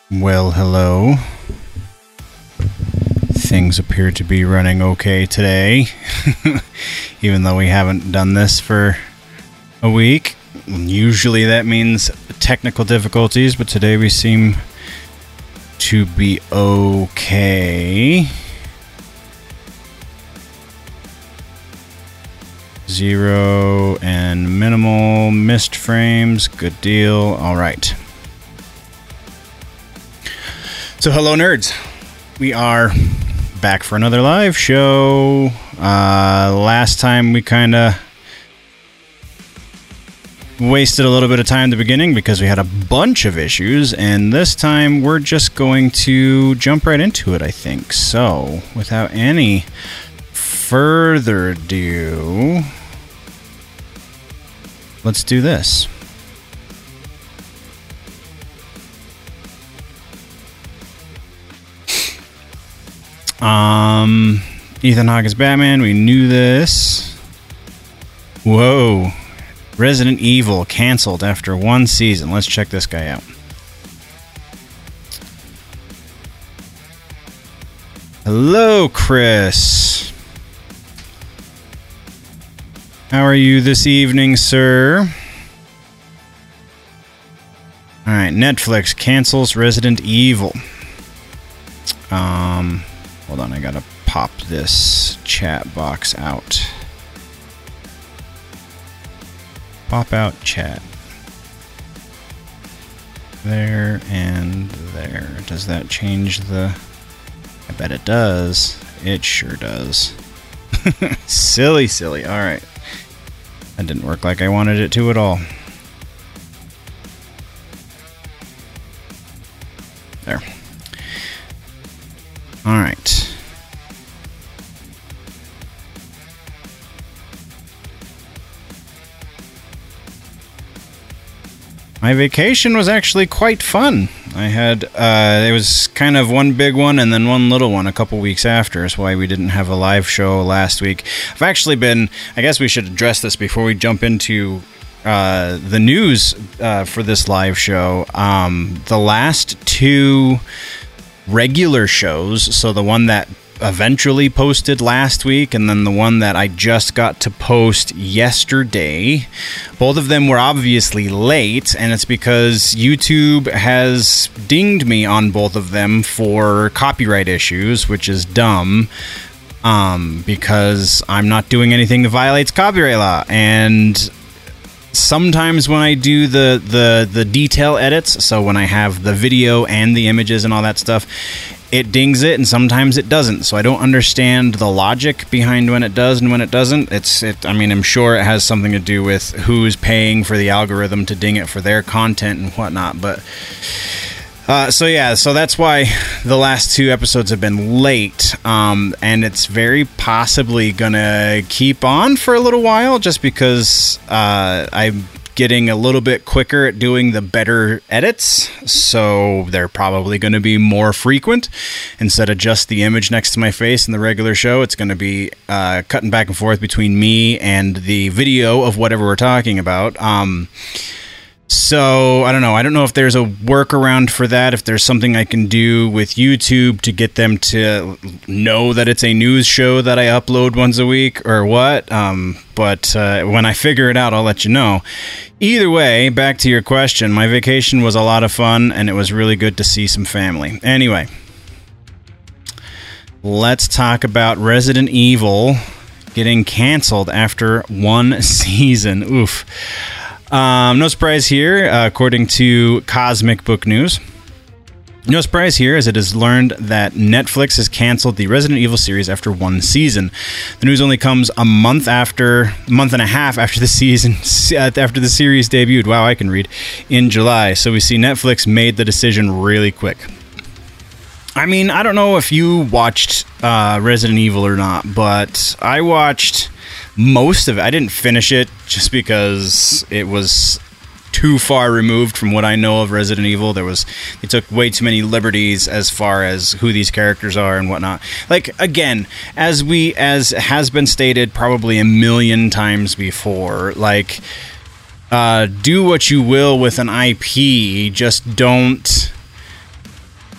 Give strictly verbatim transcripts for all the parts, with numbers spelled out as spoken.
Well, hello. Things appear to be running okay today, even though we haven't done this for a week. Usually that means technical difficulties, but today we seem to be okay. Zero and minimal missed frames. Good deal. All right. So hello, nerds. We are back for another live show. Uh, last time we kind of wasted a little bit of time at the beginning because we had a bunch of issues, and this time we're just going to jump right into it, I think. So, without any further ado, let's do this. Um, Ethan Hawke is Batman. We knew this. Whoa. Resident Evil canceled after one season. Let's check this guy out. Hello, Chris. How are you this evening, sir? Alright, Netflix cancels Resident Evil. Um... Hold on, I gotta pop this chat box out. Pop out chat. There and there. Does that change the... I bet it does. It sure does. Silly, silly. Alright. That didn't work like I wanted it to at all. There. Alright. My vacation was actually quite fun. I had, uh, it was kind of one big one and then one little one a couple weeks after. That's why we didn't have a live show last week. I've actually been, I guess we should address this before we jump into uh, the news uh, for this live show. Um, the last two regular shows, so the one that eventually posted last week and then the one that I just got to post yesterday, both of them were obviously late, and it's because YouTube has dinged me on both of them for copyright issues, which is dumb, um, because I'm not doing anything that violates copyright law. And sometimes when I do the, the, the detail edits, so when I have the video and the images and all that stuff, it dings it, and sometimes it doesn't. So I don't understand the logic behind when it does and when it doesn't. It's, it. I mean, I'm sure it has something to do with who's paying for the algorithm to ding it for their content and whatnot. But uh, so yeah, so that's why the last two episodes have been late, um, and it's very possibly gonna keep on for a little while, just because uh, I'm getting a little bit quicker at doing the better edits, so they're probably going to be more frequent. Instead of just the image next to my face in the regular show, it's going to be uh, cutting back and forth between me and the video of whatever we're talking about. Um, so, I don't know. I don't know if there's a workaround for that, if there's something I can do with YouTube to get them to know that it's a news show that I upload once a week or what. Um, but uh, when I figure it out, I'll let you know. Either way, back to your question, my vacation was a lot of fun, and it was really good to see some family. Anyway, let's talk about Resident Evil getting canceled after one season. Oof. Um, no surprise here, uh, according to Cosmic Book News. No surprise here, as it is learned that Netflix has canceled the Resident Evil series after one season. The news only comes a month after, a month and a half after the season, after the series debuted. Wow, I can read. In July. So we see Netflix made the decision really quick. I mean, I don't know if you watched uh, Resident Evil or not, but I watched most of it. I didn't finish it just because it was too far removed from what I know of Resident Evil. There was, they took way too many liberties as far as who these characters are and whatnot. Like, again, as we, as has been stated probably a million times before, like, uh, do what you will with an I P, just don't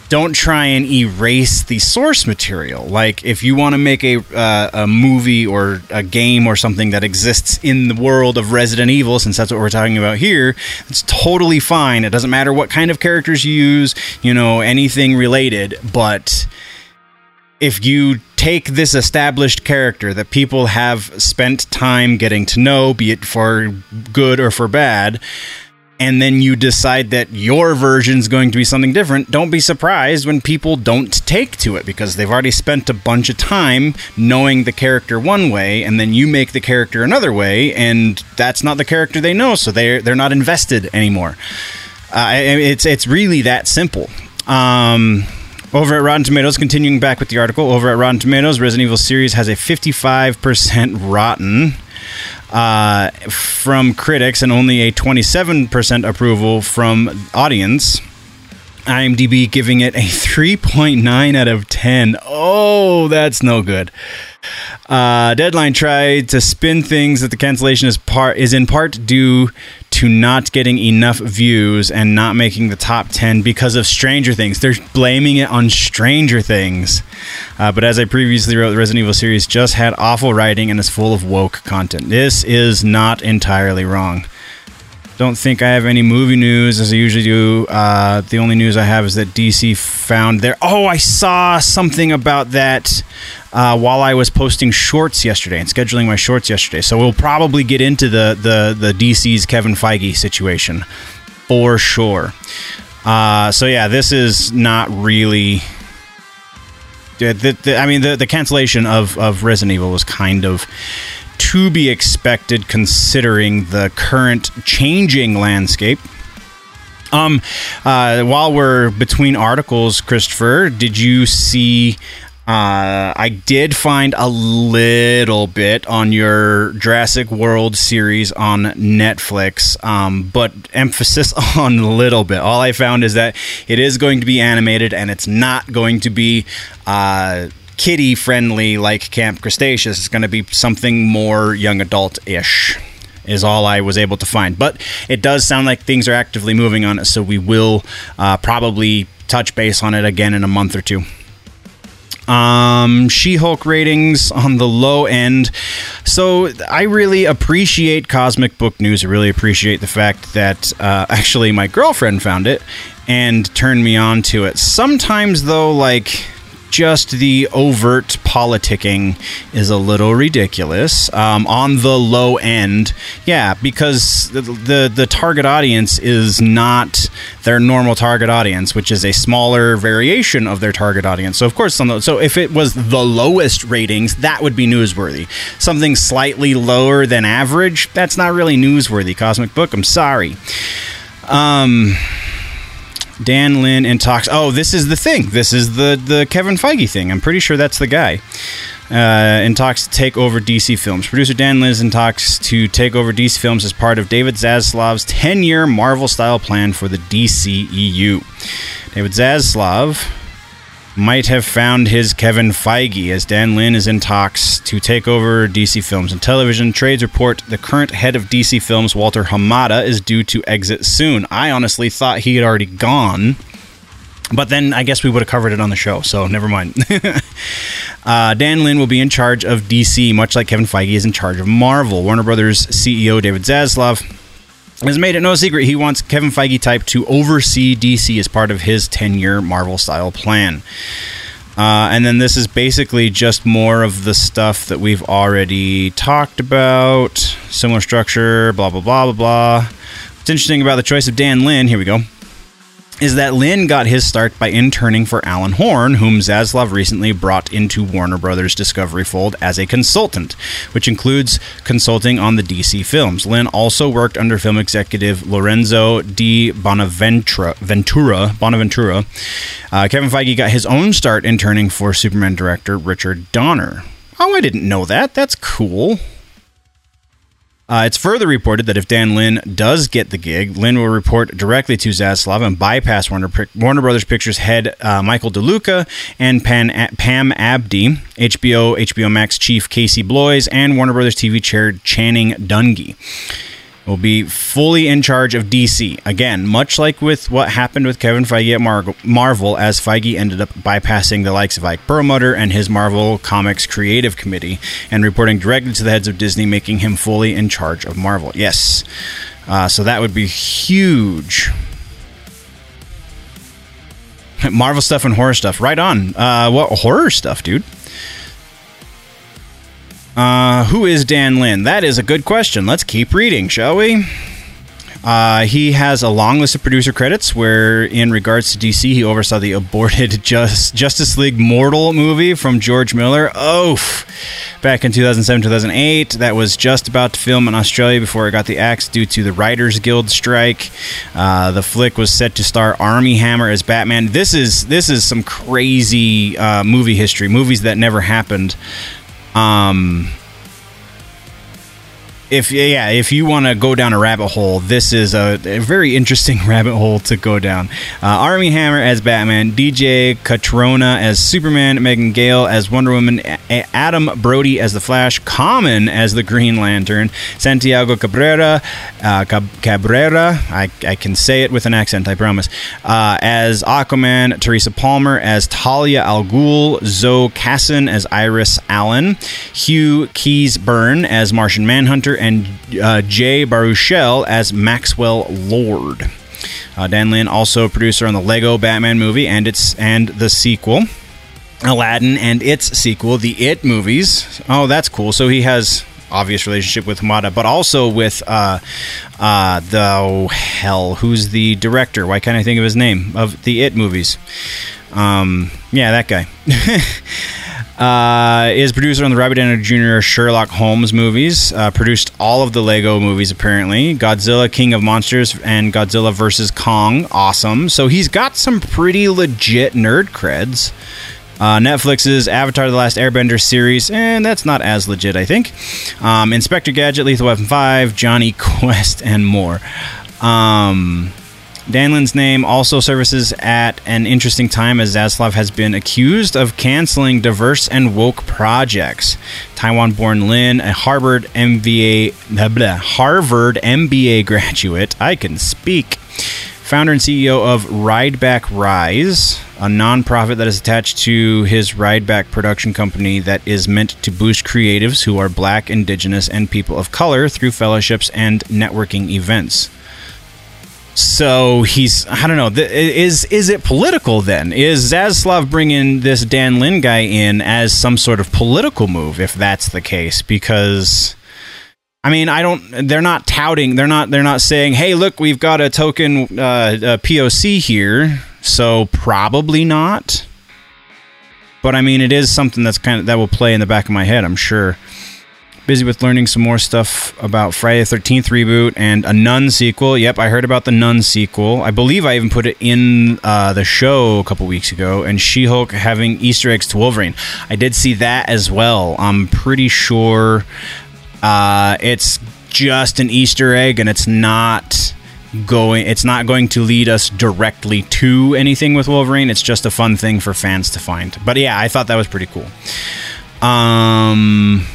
don't try and erase the source material. Like, if you want to make a uh, a movie or a game or something that exists in the world of Resident Evil, since that's what we're talking about here, it's totally fine. It doesn't matter what kind of characters you use, you know, anything related. But if you take this established character that people have spent time getting to know, be it for good or for bad, and then you decide that your version's going to be something different, don't be surprised when people don't take to it, because they've already spent a bunch of time knowing the character one way, and then you make the character another way, and that's not the character they know, so they're, they're not invested anymore. Uh, it's, it's really that simple. Um... Over at Rotten Tomatoes, continuing back with the article, over at Rotten Tomatoes, Resident Evil series has a fifty-five percent rotten uh, from critics and only a twenty-seven percent approval from audience. IMDb giving it a three point nine out of ten. Oh, that's no good. Uh, Deadline tried to spin things that the cancellation is part is in part due to not getting enough views and not making the top ten because of Stranger Things. They're blaming it on Stranger Things. Uh, but as I previously wrote, the Resident Evil series just had awful writing and is full of woke content. This is not entirely wrong. Don't think I have any movie news as I usually do. Uh, the only news I have is that D C found their... Oh, I saw something about that uh, while I was posting shorts yesterday and scheduling my shorts yesterday. So we'll probably get into the, the, the D C's Kevin Feige situation for sure. Uh, so yeah, this is not really... The, the, the, I mean, the, the cancellation of, of Resident Evil was kind of to be expected considering the current changing landscape. Um, uh, while we're between articles, Christopher, did you see... Uh, I did find a little bit on your Jurassic World series on Netflix, um, but emphasis on little bit. All I found is that it is going to be animated, and it's not going to be uh, kiddie-friendly like Camp Cretaceous. It's going to be something more young adult-ish, is all I was able to find. But it does sound like things are actively moving on it, so we will uh, probably touch base on it again in a month or two. Um, She-Hulk ratings on the low end. So I really appreciate Cosmic Book News. I really appreciate the fact that uh, actually my girlfriend found it and turned me on to it. Sometimes, though, like... just the overt politicking is a little ridiculous um, on the low end. Yeah, because the, the the target audience is not their normal target audience, which is a smaller variation of their target audience. So of course, on the, so if it was the lowest ratings, that would be newsworthy. Something slightly lower than average, that's not really newsworthy. Cosmic Book, I'm sorry. Um... Dan Lin in talks. Oh, this is the thing. This is the, the Kevin Feige thing. I'm pretty sure that's the guy. Uh, in talks to take over D C Films. Producer Dan Lin is in talks to take over D C Films as part of David Zaslav's ten-year Marvel-style plan for the D C E U. David Zaslav might have found his Kevin Feige, as Dan Lin is in talks to take over D C Films and Television. Trades report the current head of D C Films, Walter Hamada, is due to exit soon. I honestly thought he had already gone, but then I guess we would have covered it on the show, so never mind. uh, Dan Lin will be in charge of D C, much like Kevin Feige is in charge of Marvel. Warner Brothers C E O David Zaslav has made it no secret he wants Kevin Feige type to oversee D C as part of his ten-year Marvel-style plan. Uh, and then this is basically just more of the stuff that we've already talked about. Similar structure, blah, blah, blah, blah, blah. What's interesting about the choice of Dan Lin, here we go, is that Lin got his start by interning for Alan Horn, whom Zaslav recently brought into Warner Brothers Discovery fold as a consultant, which includes consulting on the D C films. Lin also worked under film executive Lorenzo Di Bonaventura. Ventura, Bonaventura. Uh, Kevin Feige got his own start interning for Superman director Richard Donner. Oh, I didn't know that. That's cool. Uh, it's further reported that if Dan Lin does get the gig, Lin will report directly to Zaslav and bypass Warner, Warner Brothers Pictures head uh, Michael DeLuca and Pan, uh, Pam Abdi, H B O, H B O Max chief Casey Bloys, and Warner Brothers T V chair Channing Dungey. will be fully in charge of D C. Again, much like with what happened with Kevin Feige at Mar- Marvel, as Feige ended up bypassing the likes of Ike Perlmutter and his Marvel Comics Creative Committee and reporting directly to the heads of Disney, making him fully in charge of Marvel. Yes. Uh, so that would be huge. Marvel stuff and horror stuff. Right on. Uh, what horror stuff, dude? Uh, who is Dan Lin? That is a good question. Let's keep reading, shall we? Uh, he has a long list of producer credits where, in regards to D C, he oversaw the aborted Just, Justice League Mortal movie from George Miller. Oh, back in two thousand seven, two thousand eight. That was just about to film in Australia before it got the axe due to the Writers Guild strike. Uh, the flick was set to star Armie Hammer as Batman. This is this is some crazy uh, movie history, movies that never happened. Um, if yeah, if you want to go down a rabbit hole, this is a, a very interesting rabbit hole to go down. Uh, Armie Hammer as Batman, D J Catrona as Superman, Megan Gale as Wonder Woman, a- Adam Brody as the Flash, Common as the Green Lantern, Santiago Cabrera, uh, Cab- Cabrera, I, I can say it with an accent, I promise, uh, as Aquaman, Teresa Palmer as Talia al Ghul, Zoe Casson as Iris Allen, Hugh Keys-Byrne as Martian Manhunter, and uh, Jay Baruchel as Maxwell Lord. Uh, Dan Lin, also a producer on the Lego Batman movie and its and the sequel, Aladdin and its sequel, the It movies. Oh, that's cool. So he has obvious relationship with Hamada, but also with uh, uh, the oh, hell, who's the director? Why can't I think of his name of the It movies? Um, yeah, that guy. Uh, is producer on the Robert Downey Junior Sherlock Holmes movies. Uh, produced all of the Lego movies, apparently. Godzilla, King of Monsters, and Godzilla versus Kong. Awesome. So he's got some pretty legit nerd creds. Uh, Netflix's Avatar: The Last Airbender series, and that's not as legit, I think. Um, Inspector Gadget, Lethal Weapon five, Johnny Quest, and more. Um... Dan Lin's name also surfaces at an interesting time as Zaslav has been accused of canceling diverse and woke projects. Taiwan-born Lin, a Harvard M B A, blah, blah, Harvard M B A graduate, I can speak, founder and C E O of Rideback Rise, a nonprofit that is attached to his Rideback production company that is meant to boost creatives who are Black, Indigenous, and people of color through fellowships and networking events. So he's, I don't know, th- is is it political then? Is Zaslav bringing this Dan Lin guy in as some sort of political move, if that's the case? Because, I mean, I don't, they're not touting, they're not, they're not saying, hey, look, we've got a token uh, a P O C here, so probably not. But I mean, it is something that's kind of, that will play in the back of my head, I'm sure. Busy with learning some more stuff about Friday the thirteenth reboot and a Nun sequel. Yep, I heard about the Nun sequel. I believe I even put it in uh, the show a couple weeks ago. And She-Hulk having Easter eggs to Wolverine. I did see that as well. I'm pretty sure uh, it's just an Easter egg and it's not going. It's not going to lead us directly to anything with Wolverine. It's just a fun thing for fans to find. But yeah, I thought that was pretty cool. Um.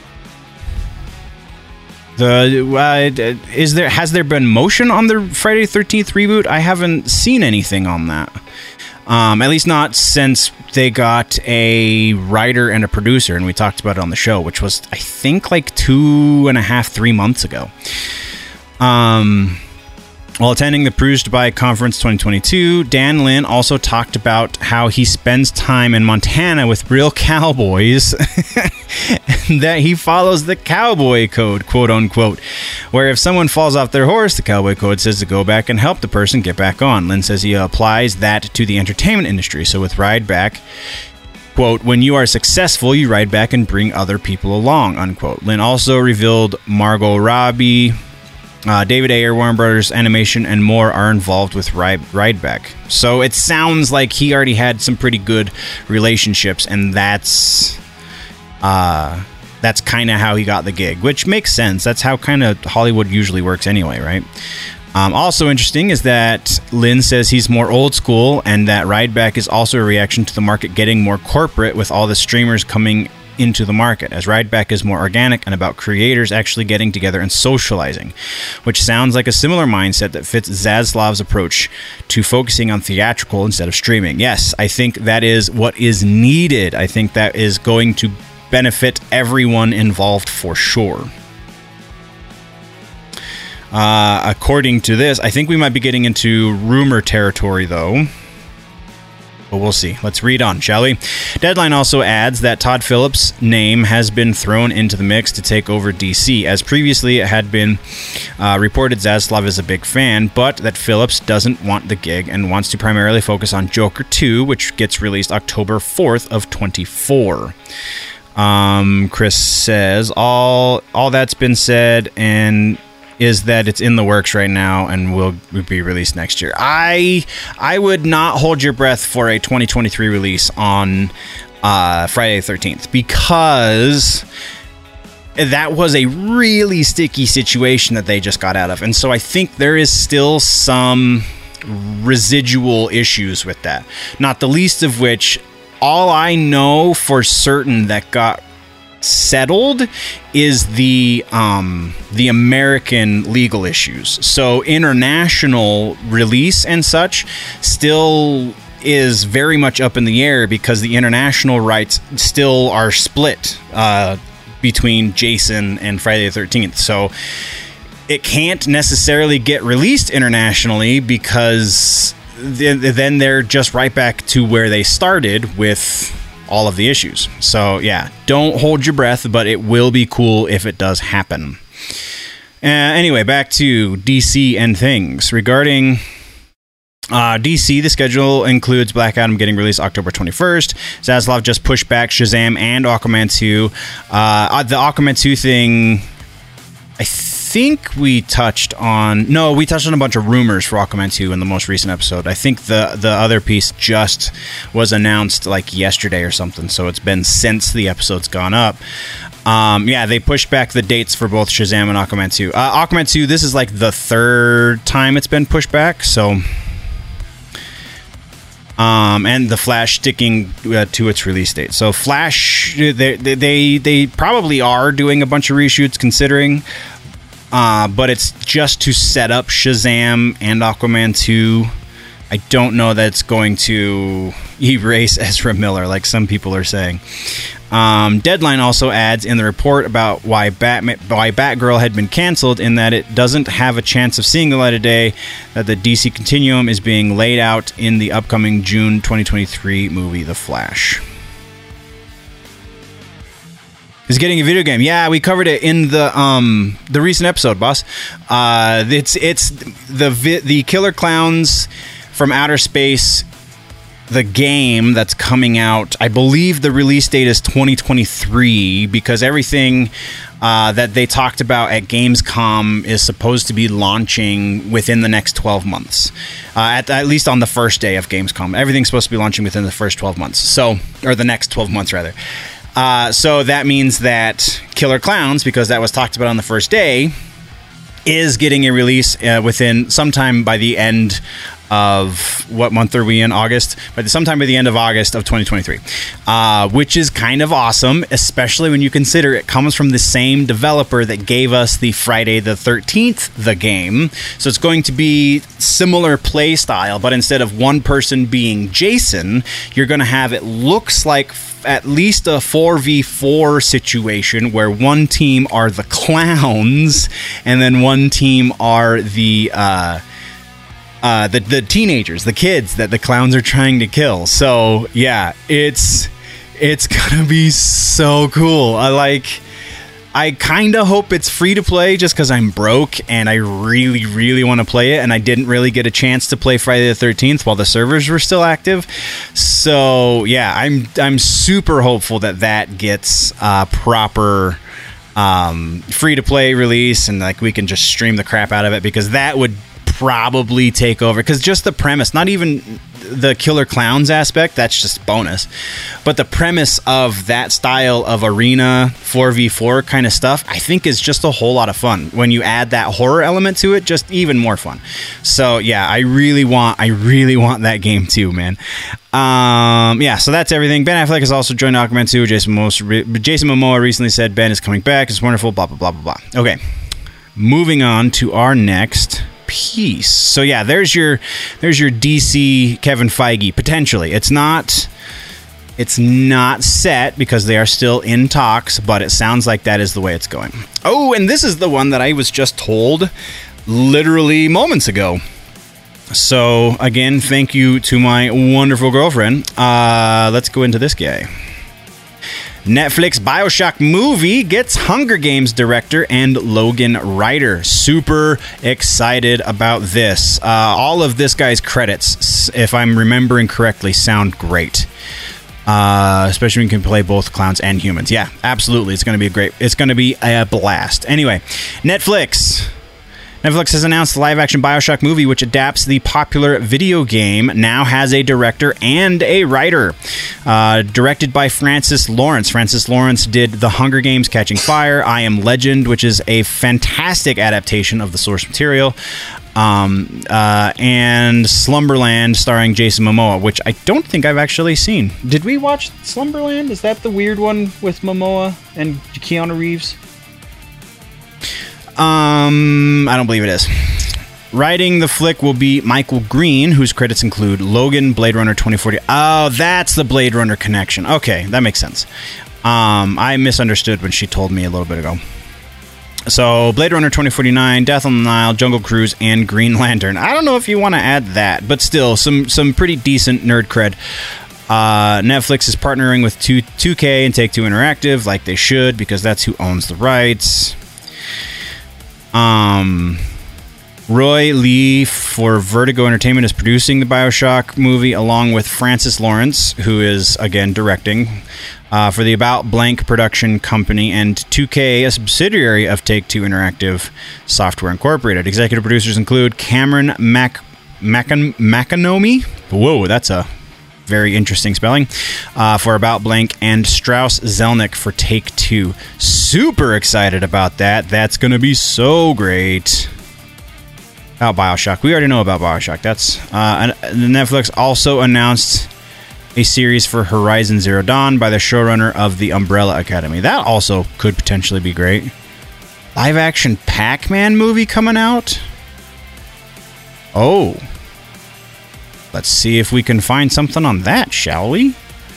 The uh, is there has there been motion on the Friday the thirteenth reboot? I haven't seen anything on that. Um, at least not since they got a writer and a producer, and we talked about it on the show, which was I think like two and a half, three months ago. Um. While attending the Produced By Conference twenty twenty-two, Dan Lin also talked about how he spends time in Montana with real cowboys and that he follows the cowboy code, quote unquote, where if someone falls off their horse, the cowboy code says to go back and help the person get back on. Lin says he applies that to the entertainment industry. So with Ride Back, quote, when you are successful, you ride back and bring other people along, unquote. Lin also revealed Margot Robbie, Uh, David Ayer, Warner Brothers Animation, and more are involved with Ride, Rideback. So it sounds like he already had some pretty good relationships, and that's uh, that's kind of how he got the gig, which makes sense. That's how kind of Hollywood usually works anyway, right? Um, also interesting is that Lin says he's more old school, and that Rideback is also a reaction to the market getting more corporate with all the streamers coming into the market, as Rideback is more organic and about creators actually getting together and socializing, which sounds like a similar mindset that fits Zaslav's approach to focusing on theatrical instead of streaming. Yes, I think that is what is needed. I think that is going to benefit everyone involved for sure. Uh, according to this, I think we might be getting into rumor territory, though. But we'll see. Let's read on, shall we? Deadline also adds that Todd Phillips' name has been thrown into the mix to take over D C, as previously it had been uh, reported Zaslav is a big fan, but that Phillips doesn't want the gig and wants to primarily focus on Joker two, which gets released October fourth of twenty-four. Um, Chris says, all all that's been said and is that it's in the works right now and will be released next year. I I would not hold your breath for a twenty twenty-three release on uh, Friday the thirteenth, because that was a really sticky situation that they just got out of. And so I think there is still some residual issues with that, not the least of which, all I know for certain that got settled is the um, the American legal issues. So international release and such still is very much up in the air, because the international rights still are split uh, between Jason and Friday the thirteenth. So it can't necessarily get released internationally, because then they're just right back to where they started with all of the issues. So yeah, don't hold your breath, but it will be cool if it does happen. Uh, anyway, back to D C and things. Regarding uh, D C, the schedule includes Black Adam getting released October twenty-first. Zaslav just pushed back Shazam and Aquaman two. Uh, the Aquaman two thing, I think we touched on... No, we touched on a bunch of rumors for Aquaman two in the most recent episode. I think the, the other piece just was announced like yesterday or something, so it's been since the episode's gone up. Um, yeah, they pushed back the dates for both Shazam and Aquaman two. Uh, Aquaman two, this is like the third time it's been pushed back, so... Um, and the Flash sticking uh, to its release date. So Flash, they, they, they probably are doing a bunch of reshoots, considering... Uh, but it's just to set up Shazam and Aquaman two. I don't know that it's going to erase Ezra Miller, like some people are saying. Um, Deadline also adds in the report about why Batman, why Batgirl had been canceled, in that it doesn't have a chance of seeing the light of day, that the D C Continuum is being laid out in the upcoming June twenty twenty-three movie, The Flash. Is getting a video game. Yeah, we covered it in the um the recent episode, boss. Uh, it's it's the vi- the Killer Clowns from Outer Space, the game that's coming out. I believe the release date is twenty twenty-three, because everything uh, that they talked about at Gamescom is supposed to be launching within the next twelve months. Uh, at, at least on the first day of Gamescom, everything's supposed to be launching within the first twelve months. So, or the next twelve months rather. Uh, so that means that Killer Clowns, because that was talked about on the first day, is getting a release uh, within sometime by the end of, what month are we in? August? But sometime by the end of August of twenty twenty-three, uh, which is kind of awesome, especially when you consider it comes from the same developer that gave us the Friday the thirteenth, the game. So it's going to be similar play style, but instead of one person being Jason, you're going to have, it looks like, at least a four v four situation where one team are the clowns and then one team are the uh, uh, the the teenagers, the kids that the clowns are trying to kill. So yeah, it's it's gonna be so cool. I like. I kind of hope it's free to play, just because I'm broke and I really, really want to play it, and I didn't really get a chance to play Friday the thirteenth while the servers were still active. So yeah, I'm I'm super hopeful that that gets a proper um, free to play release, and like we can just stream the crap out of it, because that would probably take over. Because just the premise, not even the killer clowns aspect, that's just bonus. But the premise of that style of arena four v four kind of stuff, I think is just a whole lot of fun. When you add that horror element to it, just even more fun. So yeah, I really want, I really want that game too, man. Um, yeah, so that's everything. Ben Affleck has also joined Aquaman two. Jason Momoa, Jason Momoa recently said Ben is coming back. It's wonderful, blah, blah, blah, blah, blah. Okay, moving on to our next piece. So yeah, there's your there's your D C Kevin Feige, potentially. It's not it's not set because they are still in talks, but it sounds like that is the way it's going. Oh, and this is the one that I was just told literally moments ago. So, again, thank you to my wonderful girlfriend. Uh, let's go into this guy. Netflix BioShock movie gets Hunger Games director and Logan writer. Super excited about this. Uh, all of this guy's credits, if I'm remembering correctly, sound great. Uh, especially when you can play both clowns and humans. Yeah, absolutely. It's going to be a great... It's going to be a blast. Anyway, Netflix... Netflix has announced the live-action BioShock movie, which adapts the popular video game, now has a director and a writer. Uh, directed by Francis Lawrence. Francis Lawrence did The Hunger Games: Catching Fire, I Am Legend, which is a fantastic adaptation of the source material, um, uh, and Slumberland, starring Jason Momoa, which I don't think I've actually seen. Did we watch Slumberland? Is that the weird one with Momoa and Keanu Reeves? Um, I don't believe it is. Writing the flick will be Michael Green, whose credits include Logan, Blade Runner twenty forty. Oh, that's the Blade Runner connection. Okay, that makes sense. Um, I misunderstood when she told me a little bit ago. So, Blade Runner twenty forty-nine, Death on the Nile, Jungle Cruise, and Green Lantern. I don't know if you want to add that, but still, some some pretty decent nerd cred. Uh, Netflix is partnering with two K and Take-Two Interactive, like they should, because that's who owns the rights. Um, Roy Lee for Vertigo Entertainment is producing the BioShock movie along with Francis Lawrence, who is, again, directing, uh, for the About Blank production company, and two K, a subsidiary of Take-Two Interactive Software Incorporated. Executive producers include Cameron Mac Macon Macanomi. Whoa, that's a very interesting spelling, uh, for About Blank, and Strauss Zelnick for Take-Two. Super excited about that. That's going to be so great. About BioShock. We already know about BioShock. That's uh, Netflix also announced a series for Horizon Zero Dawn by the showrunner of The Umbrella Academy. That also could potentially be great. Live-action Pac-Man movie coming out? Oh. Let's see if we can find something on that, shall we?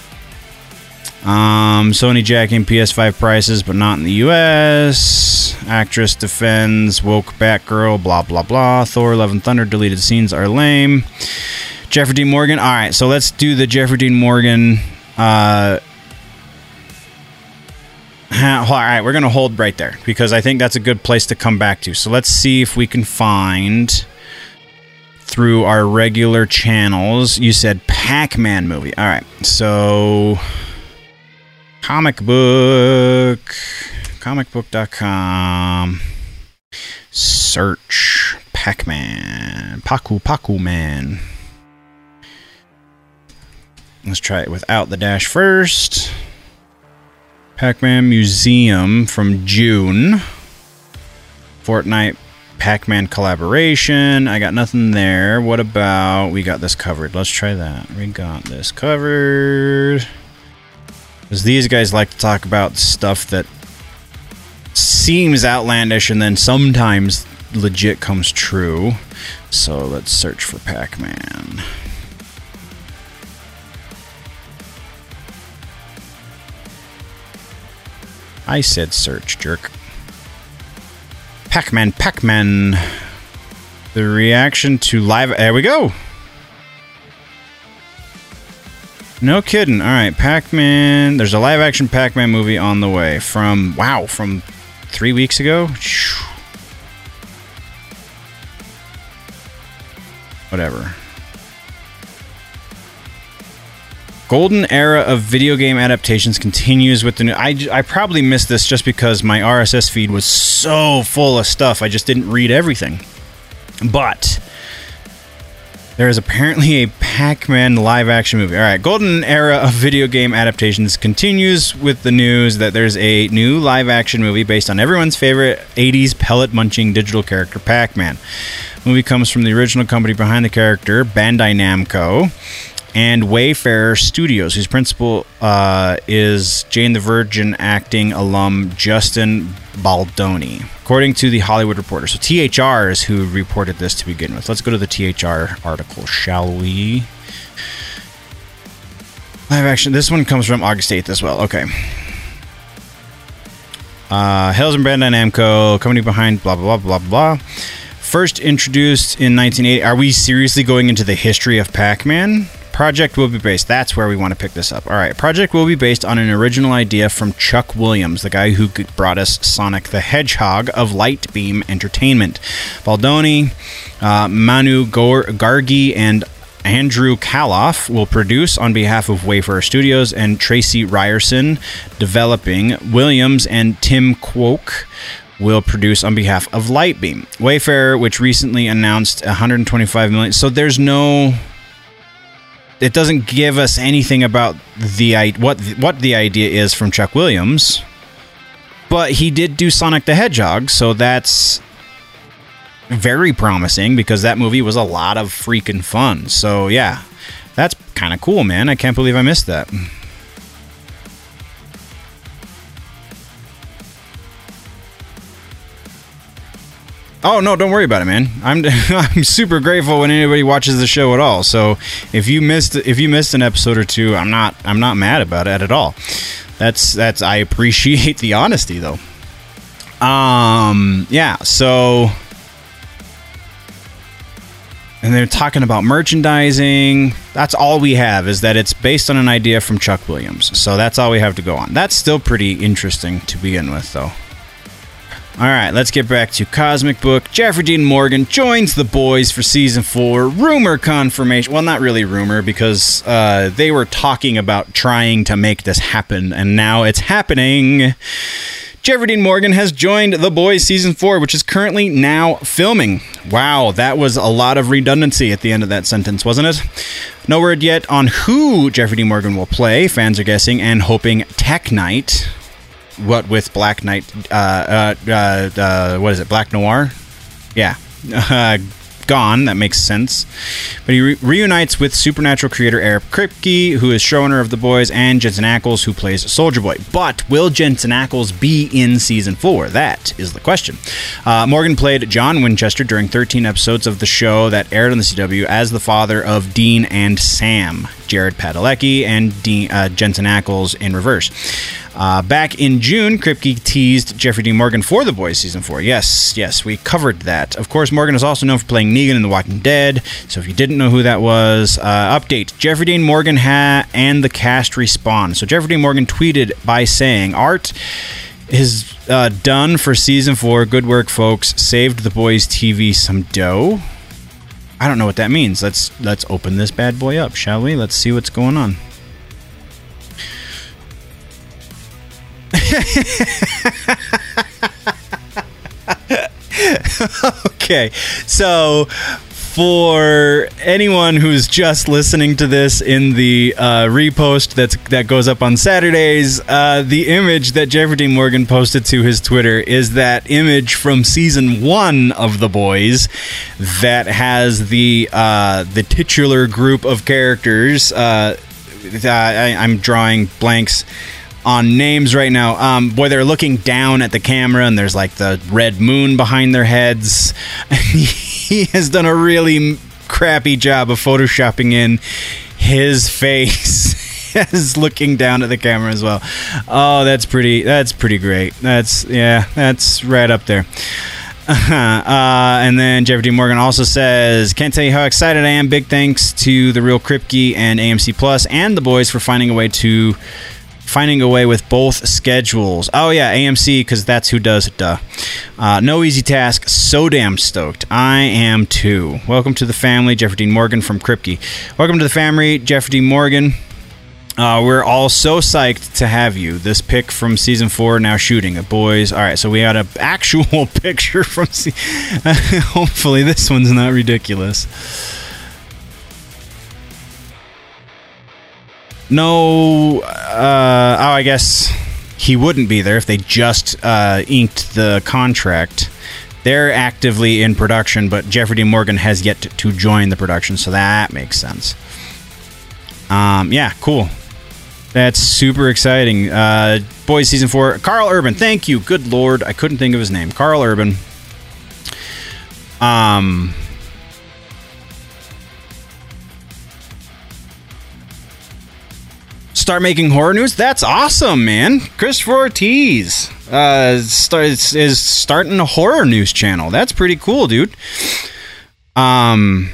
Um, Sony jacking P S five prices, but not in the U S. Actress defends woke Batgirl, blah, blah, blah. Thor, Love and Thunder, deleted scenes are lame. Jeffrey Dean Morgan. All right, so let's do the Jeffrey Dean Morgan. Uh, all right, we're going to hold right there, because I think that's a good place to come back to. So let's see if we can find... through our regular channels. You said Pac-Man movie. All right, so comic book, comic book dot com. Search Pac-Man, Pacu Pacu Man. Let's try it without the dash first. Pac-Man Museum from June. Fortnite Pac-Man collaboration. I got nothing there. What about... we got this covered. Let's try that. We got this covered. Because these guys like to talk about stuff that seems outlandish and then sometimes legit comes true. So let's search for Pac-Man. I said search, jerk. Pac-Man, Pac-Man. The reaction to live... there we go. No kidding. All right, Pac-Man. There's a live-action Pac-Man movie on the way from... wow, from three weeks ago? Whatever. Golden era of video game adaptations continues with the new... I, I probably missed this just because my R S S feed was so full of stuff. I just didn't read everything. But There is apparently a Pac-Man live-action movie. All right, golden era of video game adaptations continues with the news that there's a new live-action movie based on everyone's favorite eighties pellet-munching digital character, Pac-Man. The movie comes from the original company behind the character, Bandai Namco, and Wayfarer Studios, whose principal uh, is Jane the Virgin acting alum Justin Baldoni, according to the Hollywood Reporter. So T H R is who reported this to begin with. Let's go to the T H R article, shall we? Live action. This one comes from August eighth as well. Okay. Uh, Hails from Bandai Namco, company behind blah, blah, blah, blah, blah. First introduced in nineteen eighty. Are we seriously going into the history of Pac-Man? Project will be based. That's where we want to pick this up. All right. Project will be based on an original idea from Chuck Williams, the guy who brought us Sonic the Hedgehog of Lightbeam Entertainment. Baldoni, uh, Manu Gargi, and Andrew Kaloff will produce on behalf of Wayfarer Studios, and Tracy Ryerson developing. Williams and Tim Kwok will produce on behalf of Lightbeam. Wayfarer, which recently announced one hundred twenty-five million dollars. So there's no... It doesn't give us anything about the what what the idea is from Chuck Williams, but he did do Sonic the Hedgehog, so that's very promising because that movie was a lot of freaking fun. So yeah, that's kind of cool, man. I can't believe I missed that. Oh no, don't worry about it, man. I'm I'm super grateful when anybody watches the show at all. So if you missed if you missed an episode or two, I'm not I'm not mad about it at all. That's that's I appreciate the honesty though. Um yeah, so and they're talking about merchandising. That's all we have, is that it's based on an idea from Chuck Williams. So that's all we have to go on. That's still pretty interesting to begin with though. All right, let's get back to Cosmic Book. Jeffrey Dean Morgan joins the boys for season four. Rumor confirmation. Well, not really rumor, because uh, they were talking about trying to make this happen, and now it's happening. Jeffrey Dean Morgan has joined The Boys season four, which is currently now filming. Wow, that was a lot of redundancy at the end of that sentence, wasn't it? No word yet on who Jeffrey Dean Morgan will play. Fans are guessing and hoping Tech Knight. What with Black Knight, uh, uh, uh, uh, what is it, Black Noir? Yeah, uh, gone, that makes sense. But he re- reunites with Supernatural creator Eric Kripke, who is showrunner of The Boys, and Jensen Ackles, who plays Soldier Boy. But will Jensen Ackles be in season four? That is the question. Uh, Morgan played John Winchester during thirteen episodes of the show that aired on the C W as the father of Dean and Sam, Jared Padalecki, and Dean, uh, Jensen Ackles in reverse. Uh, back in June, Kripke teased Jeffrey Dean Morgan for The Boys Season four. Yes, yes, we covered that. Of course, Morgan is also known for playing Negan in The Walking Dead, so if you didn't know who that was, uh, update. Jeffrey Dean Morgan ha- and the cast respond. So Jeffrey Dean Morgan tweeted by saying, Art is uh, done for Season four. Good work, folks. Saved The Boys T V some dough. I don't know what that means. Let's let's open this bad boy up, shall we? Let's see what's going on. Okay, so for anyone who's just listening to this in the uh, repost that's that goes up on Saturdays, uh, the image that Jeffrey Dean Morgan posted to his Twitter is that image from season one of The Boys that has the uh, the titular group of characters. Uh, I, I'm drawing blanks on names right now. Um, boy, they're looking down at the camera, and there's like the red moon behind their heads. He has done a really crappy job of photoshopping in his face as looking down at the camera as well. Oh, that's pretty. That's pretty great. That's yeah. That's right up there. Uh-huh. Uh, and then Jeffrey D. Morgan also says, can't tell you how excited I am. Big thanks to The Real Kripke and A M C Plus and The Boys for finding a way to finding a way with both schedules. Oh yeah, A M C, because that's who does it, duh. Uh, no easy task. So damn stoked. I am too. Welcome to the family, Jeffrey Dean Morgan from Kripke. Welcome to the family, Jeffrey Dean Morgan. Uh, we're all so psyched to have you. This pic from season four now shooting. The boys. All right, so we got an actual picture from. Se- Hopefully, this one's not ridiculous. no, uh, oh, I guess he wouldn't be there if they just uh, inked the contract. They're actively in production, but Jeffrey Dean Morgan has yet to, to join the production, so that makes sense. Um, yeah, cool. That's super exciting. Uh, Boys Season four. Carl Urban, thank you. Good Lord, I couldn't think of his name. Carl Urban. Um... Start making horror news. That's awesome, man. Christopher Ortiz uh, starts is starting a horror news channel. That's pretty cool, dude. Um,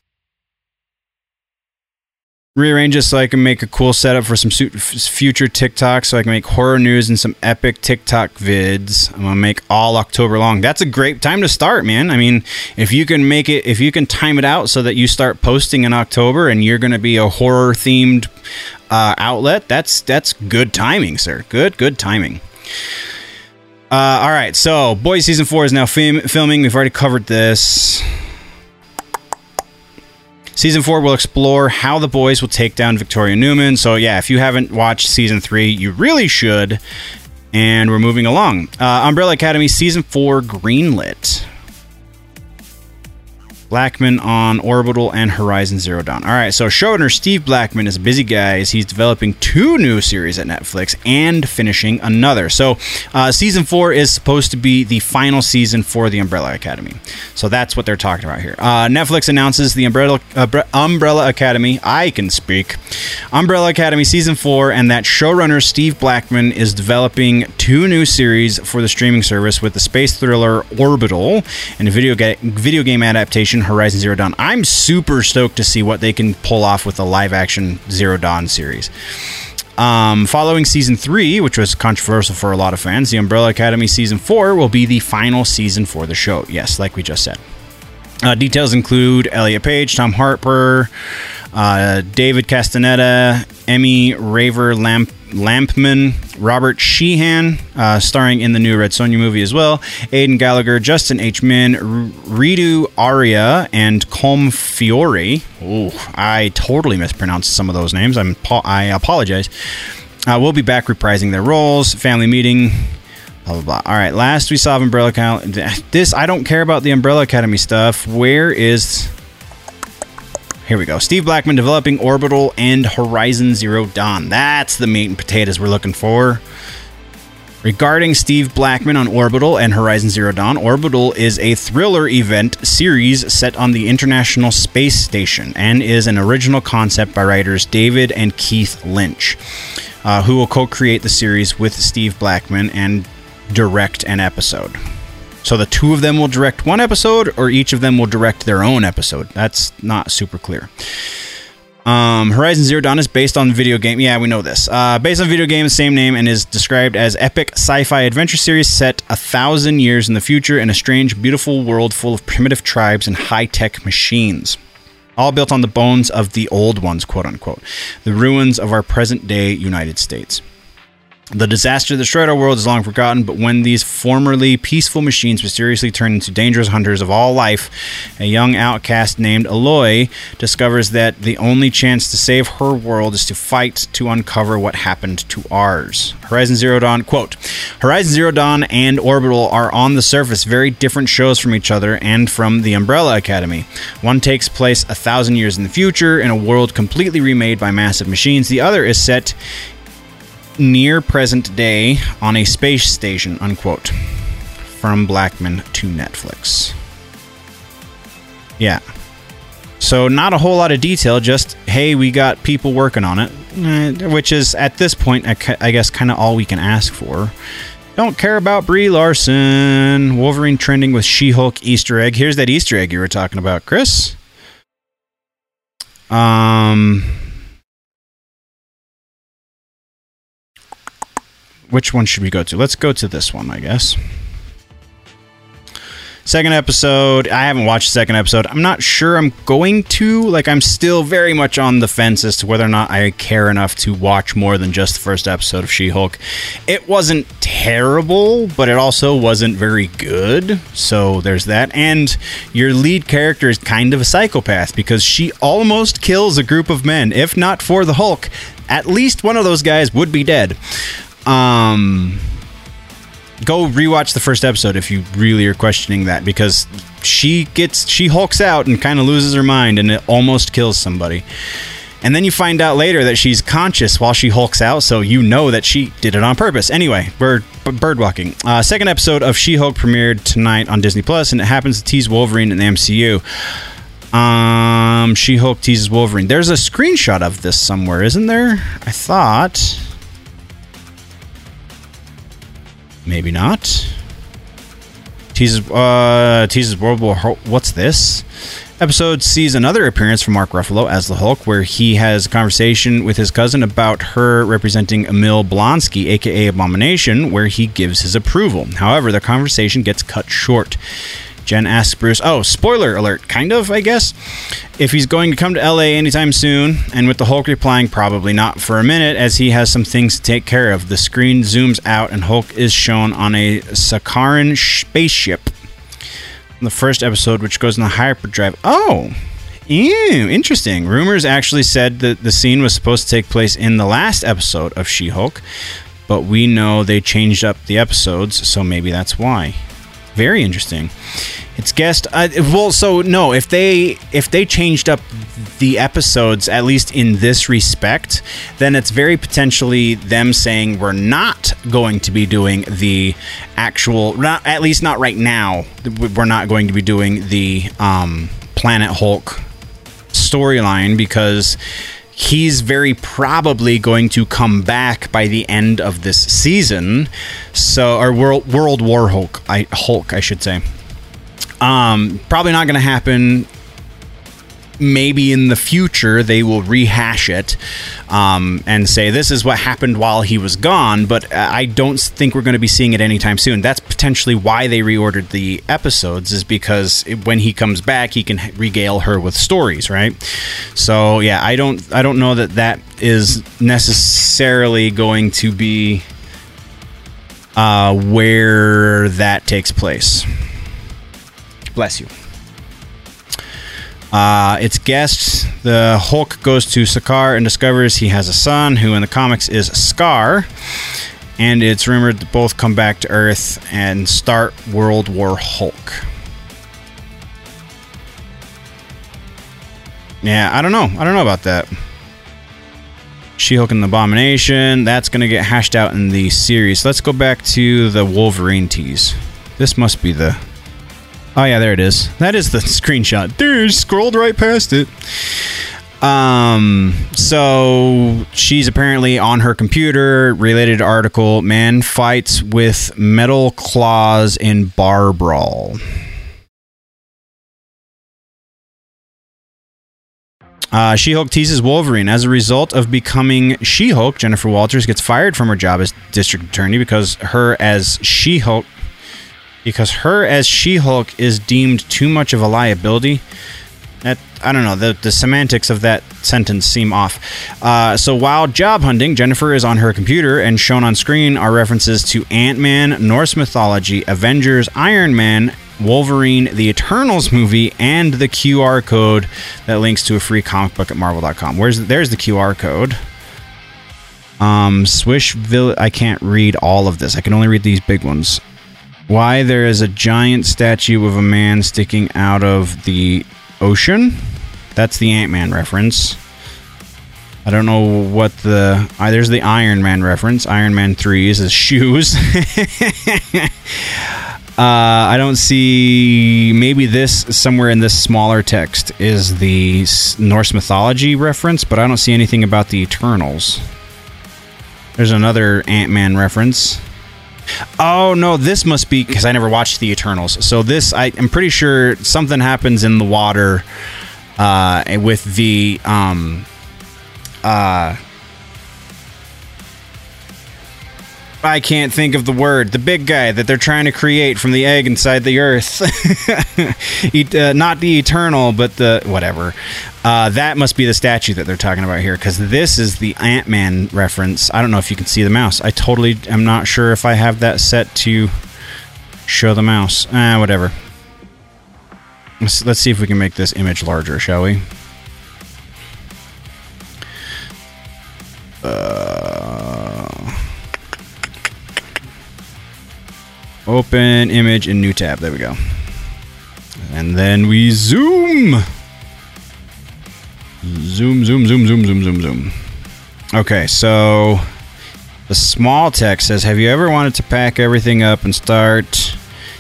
rearrange it so I can make a cool setup for some su- future TikToks, so I can make horror news and some epic TikTok vids. I'm gonna make all October long. That's a great time to start, man. I mean, if you can make it, if you can time it out so that you start posting in October, and you're gonna be a horror themed Uh, outlet, that's that's good timing, sir. Good, good timing. Uh, all right, so Boys Season four is now film- filming. We've already covered this. Season four will explore how the boys will take down Victoria Newman. So yeah, if you haven't watched Season three, you really should. And we're moving along. Uh, Umbrella Academy Season four greenlit. Blackman on Orbital and Horizon Zero Dawn. All right, so showrunner Steve Blackman is a busy guy as he's developing two new series at Netflix and finishing another. So uh, season four is supposed to be the final season for the Umbrella Academy. So that's what they're talking about here. Uh, Netflix announces the Umbrella, uh, Umbrella Academy, I can speak, Umbrella Academy Season four, and that showrunner Steve Blackman is developing two new series for the streaming service with the space thriller Orbital and a video, ga- video game adaptation Horizon Zero Dawn. I'm super stoked to see what they can pull off with the live-action Zero Dawn series. Um, following Season three, which was controversial for a lot of fans, the Umbrella Academy Season four will be the final season for the show. Yes, like we just said. Uh, details include Elliot Page, Tom Harper, uh, David Castaneda, Emmy Raver Lamp- Lampman, Robert Sheehan, uh, starring in the new Red Sonja movie as well, Aidan Gallagher, Justin H. Min, R- Ritu Arya, and Colm Fiore. Oh, I totally mispronounced some of those names. I'm po- I apologize. Uh, we'll be back reprising their roles. Family meeting. Blah, blah, blah. All right, last we saw of Umbrella Academy. This, I don't care about the Umbrella Academy stuff. Where is... Here we go. Steve Blackman developing Orbital and Horizon Zero Dawn. That's the meat and potatoes we're looking for. Regarding Steve Blackman on Orbital and Horizon Zero Dawn, Orbital is a thriller event series set on the International Space Station and is an original concept by writers David and Keith Lynch, uh, who will co-create the series with Steve Blackman and direct an episode. So the two of them will direct one episode, or each of them will direct their own episode. That's not super clear. Um, Horizon Zero Dawn is based on the video game. Yeah, we know this. Uh, based on video game, the same name, and is described as epic sci-fi adventure series set a thousand years in the future in a strange, beautiful world full of primitive tribes and high-tech machines. All built on the bones of the old ones, quote-unquote. The ruins of our present-day United States. The disaster that destroyed our world is long forgotten, but when these formerly peaceful machines mysteriously turn into dangerous hunters of all life, a young outcast named Aloy discovers that the only chance to save her world is to fight to uncover what happened to ours. Horizon Zero Dawn, quote, Horizon Zero Dawn and Orbital are on the surface very different shows from each other and from the Umbrella Academy. One takes place a thousand years in the future in a world completely remade by massive machines. The other is set near present day on a space station, unquote. From Blackman to Netflix. Yeah. So not a whole lot of detail, just, hey, we got people working on it, eh, which is, at this point, I, I guess, kind of all we can ask for. Don't care about Brie Larson. Wolverine trending with She-Hulk Easter egg. Here's that Easter egg you were talking about, Chris. Um... Which one should we go to? Let's go to this one, I guess. Second episode. I haven't watched the second episode. I'm not sure I'm going to. Like, I'm still very much on the fence as to whether or not I care enough to watch more than just the first episode of She-Hulk. It wasn't terrible, but it also wasn't very good. So there's that. And your lead character is kind of a psychopath because she almost kills a group of men. If not for the Hulk, at least one of those guys would be dead. Um, go rewatch the first episode if you really are questioning that, because she gets she hulks out and kind of loses her mind, and it almost kills somebody. And then you find out later that she's conscious while she hulks out, so you know that she did it on purpose. Anyway, bird bird walking. Uh, second episode of She-Hulk premiered tonight on Disney Plus, and it happens to tease Wolverine in the M C U. Um, She-Hulk teases Wolverine. There's a screenshot of this somewhere, isn't there? I thought. Maybe not. Teases uh teases World War. What's this? Episode sees another appearance from Mark Ruffalo as the Hulk, where he has a conversation with his cousin about her representing Emil Blonsky, aka Abomination, where he gives his approval. However, the conversation gets cut short. Jen asks Bruce, oh, spoiler alert, kind of, I guess, if he's going to come to L A anytime soon, and with the Hulk replying, probably not for a minute, as he has some things to take care of. The screen zooms out, and Hulk is shown on a Sakaran spaceship. The first episode, which goes in the hyperdrive. Oh, ew, interesting. Rumors actually said that the scene was supposed to take place in the last episode of She-Hulk, but we know they changed up the episodes, so maybe that's why. Very interesting. It's guessed. Uh, well, so no, if they if they changed up the episodes, at least in this respect, then it's very potentially them saying we're not going to be doing the actual, not, at least not right now. We're not going to be doing the um, Planet Hulk storyline, because he's very probably going to come back by the end of this season. So, or World World War Hulk, I Hulk, I should say. Um, probably not going to happen. Maybe in the future they will rehash it um, and say this is what happened while he was gone, but I don't think we're going to be seeing it anytime soon. That's potentially why they reordered the episodes, is because when he comes back, he can regale her with stories, right? So yeah, I don't, I don't know that that is necessarily going to be uh, where that takes place. Bless you. Uh, it's guessed the Hulk goes to Sakaar and discovers he has a son, who in the comics is Scar, and it's rumored that both come back to Earth and start World War Hulk. Yeah, I don't know. I don't know about that. She-Hulk and the Abomination, that's going to get hashed out in the series. Let's go back to the Wolverine tease. This must be the... Oh, yeah, there it is. That is the screenshot. Dude, scrolled right past it. Um, so she's apparently on her computer. Related article, man fights with metal claws in bar brawl. Uh, She-Hulk teases Wolverine. As a result of becoming She-Hulk, Jennifer Walters gets fired from her job as district attorney because her as She-Hulk because her as She-Hulk is deemed too much of a liability. That, I don't know, the, the semantics of that sentence seem off. Uh, so while job hunting, Jennifer is on her computer, and shown on screen are references to Ant-Man, Norse mythology, Avengers, Iron Man, Wolverine, the Eternals movie, and the Q R code that links to a free comic book at marvel dot com. Where's there's the Q R code. Um, Swish Village. I can't read all of this. I can only read these big ones. Why there is a giant statue of a man sticking out of the ocean? That's the Ant-Man reference. I don't know what the... Uh, there's the Iron Man reference. Iron Man three is his shoes. uh, I don't see... Maybe this, somewhere in this smaller text, is the Norse mythology reference, but I don't see anything about the Eternals. There's another Ant-Man reference. Oh, no, this must be... Because I never watched the Eternals. So this, I, I'm pretty sure something happens in the water uh, with the... Um, uh, I can't think of the word. The big guy that they're trying to create from the egg inside the earth. it, uh, not the Eternal, but the... Whatever. Uh, that must be the statue that they're talking about here, because this is the Ant-Man reference. I don't know if you can see the mouse. I totally am not sure if I have that set to show the mouse. Ah, whatever. Let's, let's see if we can make this image larger, shall we? open image in new tab. There we go. And then we zoom. Zoom, zoom, zoom, zoom, zoom, zoom, zoom. Okay, so the small text says, have you ever wanted to pack everything up and start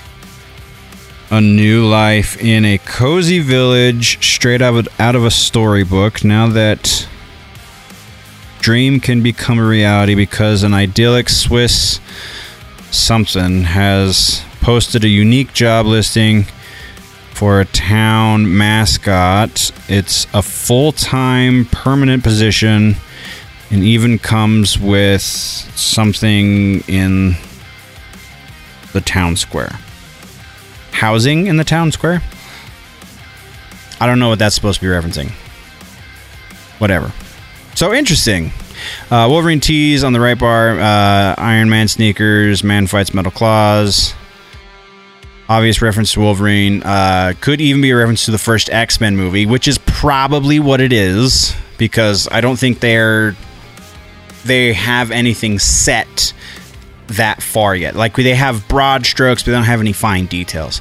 a new life in a cozy village straight out of, out of a storybook? Now that dream can become a reality because an idyllic Swiss something has posted a unique job listing for a town mascot. It's a full-time permanent position and even comes with something in the town square. Housing in the town square? I don't know what that's supposed to be referencing. Whatever. So interesting. Uh, Wolverine tees on the right bar. Uh, Iron Man sneakers. Man fights Metal Claws. Obvious reference to Wolverine. Uh, could even be a reference to the first X-Men movie, which is probably what it is, because I don't think they're they have anything set that far yet. Like, they have broad strokes, but they don't have any fine details.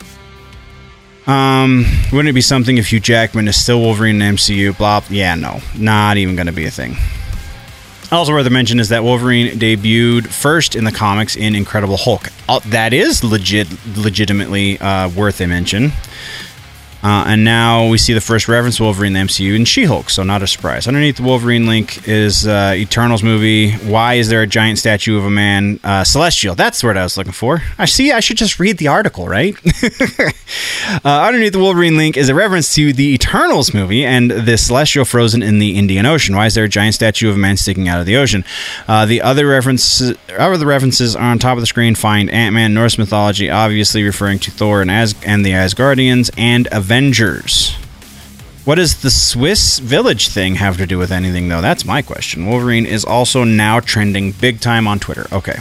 Um, wouldn't it be something if Hugh Jackman is still Wolverine in the M C U? Blah. Yeah, no. Not even going to be a thing. Also worth a mention is that Wolverine debuted first in the comics in Incredible Hulk. Uh, that is legit, legitimately uh, worth a mention. Uh, and now we see the first reference to Wolverine in the M C U in She-Hulk, so not a surprise. Underneath the Wolverine link is uh, Eternals movie. Why is there a giant statue of a man? Uh, Celestial. That's the word I was looking for. I see. I should just read the article, right? uh, underneath the Wolverine link is a reference to the Eternals movie and the Celestial frozen in the Indian Ocean. Why is there a giant statue of a man sticking out of the ocean? Uh, the other references, other references are on top of the screen. Find Ant-Man, Norse mythology, obviously referring to Thor and, As- and the Asgardians, and Avengers. What does the Swiss village thing have to do with anything, though? That's my question. Wolverine is also now trending big time on Twitter. Okay.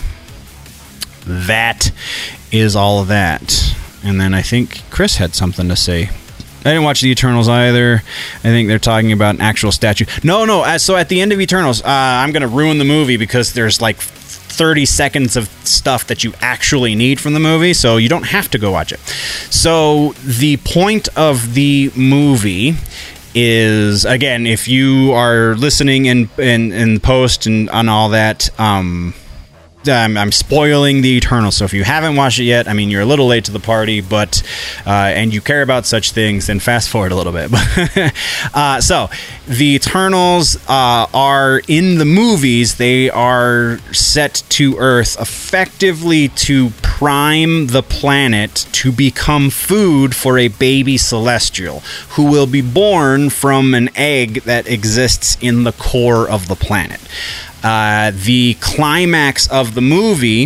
That is all of that. And then I think Chris had something to say. I didn't watch the Eternals either. I think they're talking about an actual statue. No, no. Uh, so at the end of Eternals, uh, I'm going to ruin the movie because there's like thirty seconds of stuff that you actually need from the movie, so you don't have to go watch it. So the point of the movie is, again, if you are listening in in, in post and on all that, um, I'm, I'm spoiling the Eternals. So if you haven't watched it yet, I mean, you're a little late to the party, but uh, and you care about such things, then fast forward a little bit. uh, so the Eternals uh, are in the movies. They are set to Earth effectively to prime the planet to become food for a baby Celestial who will be born from an egg that exists in the core of the planet. Uh, the climax of the movie,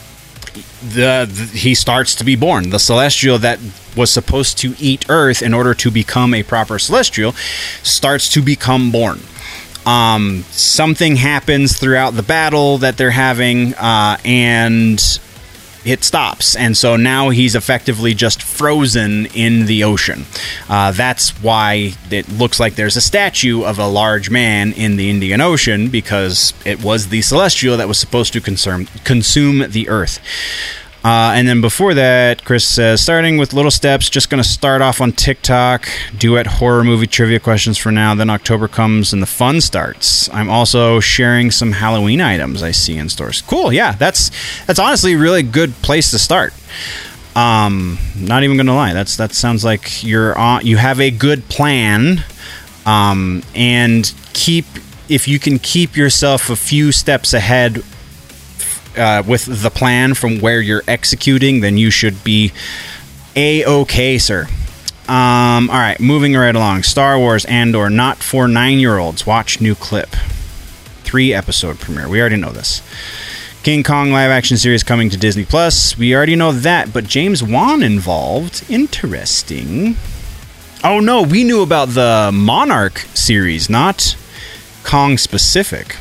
the, the he starts to be born. The Celestial that was supposed to eat Earth in order to become a proper Celestial starts to become born. Um, something happens throughout the battle that they're having, uh, and it stops. And so now he's effectively just frozen in the ocean. Uh, that's why it looks like there's a statue of a large man in the Indian Ocean, because it was the Celestial that was supposed to consume, consume the Earth. Uh, and then before that, Chris says, starting with little steps, just going to start off on TikTok, duet horror movie trivia questions for now, then October comes and the fun starts. I'm also sharing some Halloween items I see in stores. Cool, yeah, that's that's honestly a really good place to start. Um, not even going to lie, that's that sounds like you're on, you have a good plan, um, and keep if you can keep yourself a few steps ahead Uh, with the plan from where you're executing, then you should be A-okay, sir. Um, all right, moving right along. Star Wars Andor, not for nine-year-olds. Watch new clip. Three-episode premiere. We already know this. King Kong live-action series coming to Disney Plus. We already know that, but James Wan involved. Interesting. Oh, no, we knew about the Monarch series, not Kong-specific.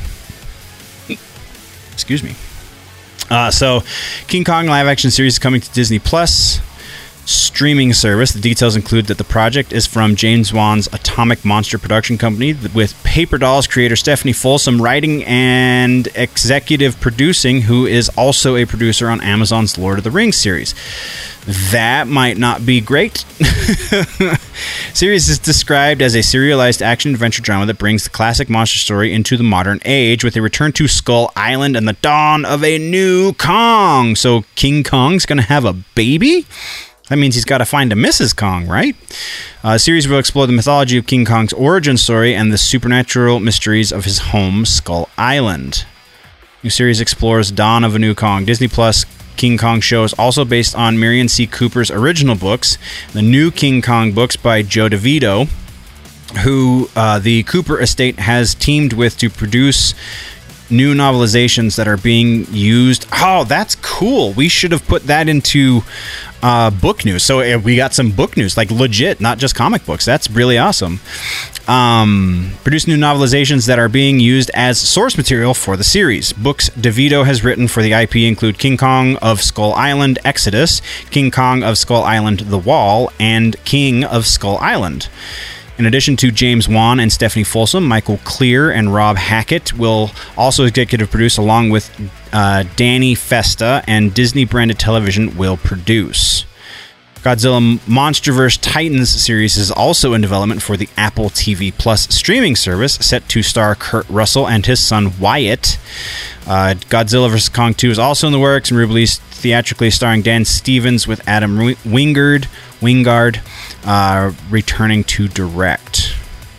Excuse me. Uh, so, King Kong live-action series is coming to Disney Plus. streaming service. The details include that the project is from James Wan's Atomic Monster production company, with Paper Dolls creator Stephanie Folsom writing and executive producing, who is also a producer on Amazon's Lord of the Rings series. That might not be great. Series is described as a serialized action-adventure drama that brings the classic monster story into the modern age, with a return to Skull Island and the dawn of a new Kong. So King Kong's going to have a baby? That means he's got to find a Missus Kong, right? Uh, the series will explore the mythology of King Kong's origin story and the supernatural mysteries of his home, Skull Island. New series explores Dawn of a New Kong. Disney Plus King Kong show is also based on Merian C. Cooper's original books, the new King Kong books by Joe DeVito, who uh, the Cooper estate has teamed with to produce new novelizations that are being used. Oh, that's cool. We should have put that into uh, book news. So uh, we got some book news, like legit, not just comic books. That's really awesome. Um, produce new novelizations that are being used as source material for the series. Books DeVito has written for the I P include King Kong of Skull Island Exodus, King Kong of Skull Island The Wall, and King of Skull Island. In addition to James Wan and Stephanie Folsom, Michael Clear and Rob Hackett will also executive produce, along with uh, Danny Festa, and Disney Branded Television will produce. Godzilla Monsterverse Titans series is also in development for the Apple T V Plus streaming service, set to star Kurt Russell and his son Wyatt. Uh, Godzilla vs. Kong two is also in the works and released theatrically, starring Dan Stevens, with Adam Wingard, Wingard uh, returning to direct.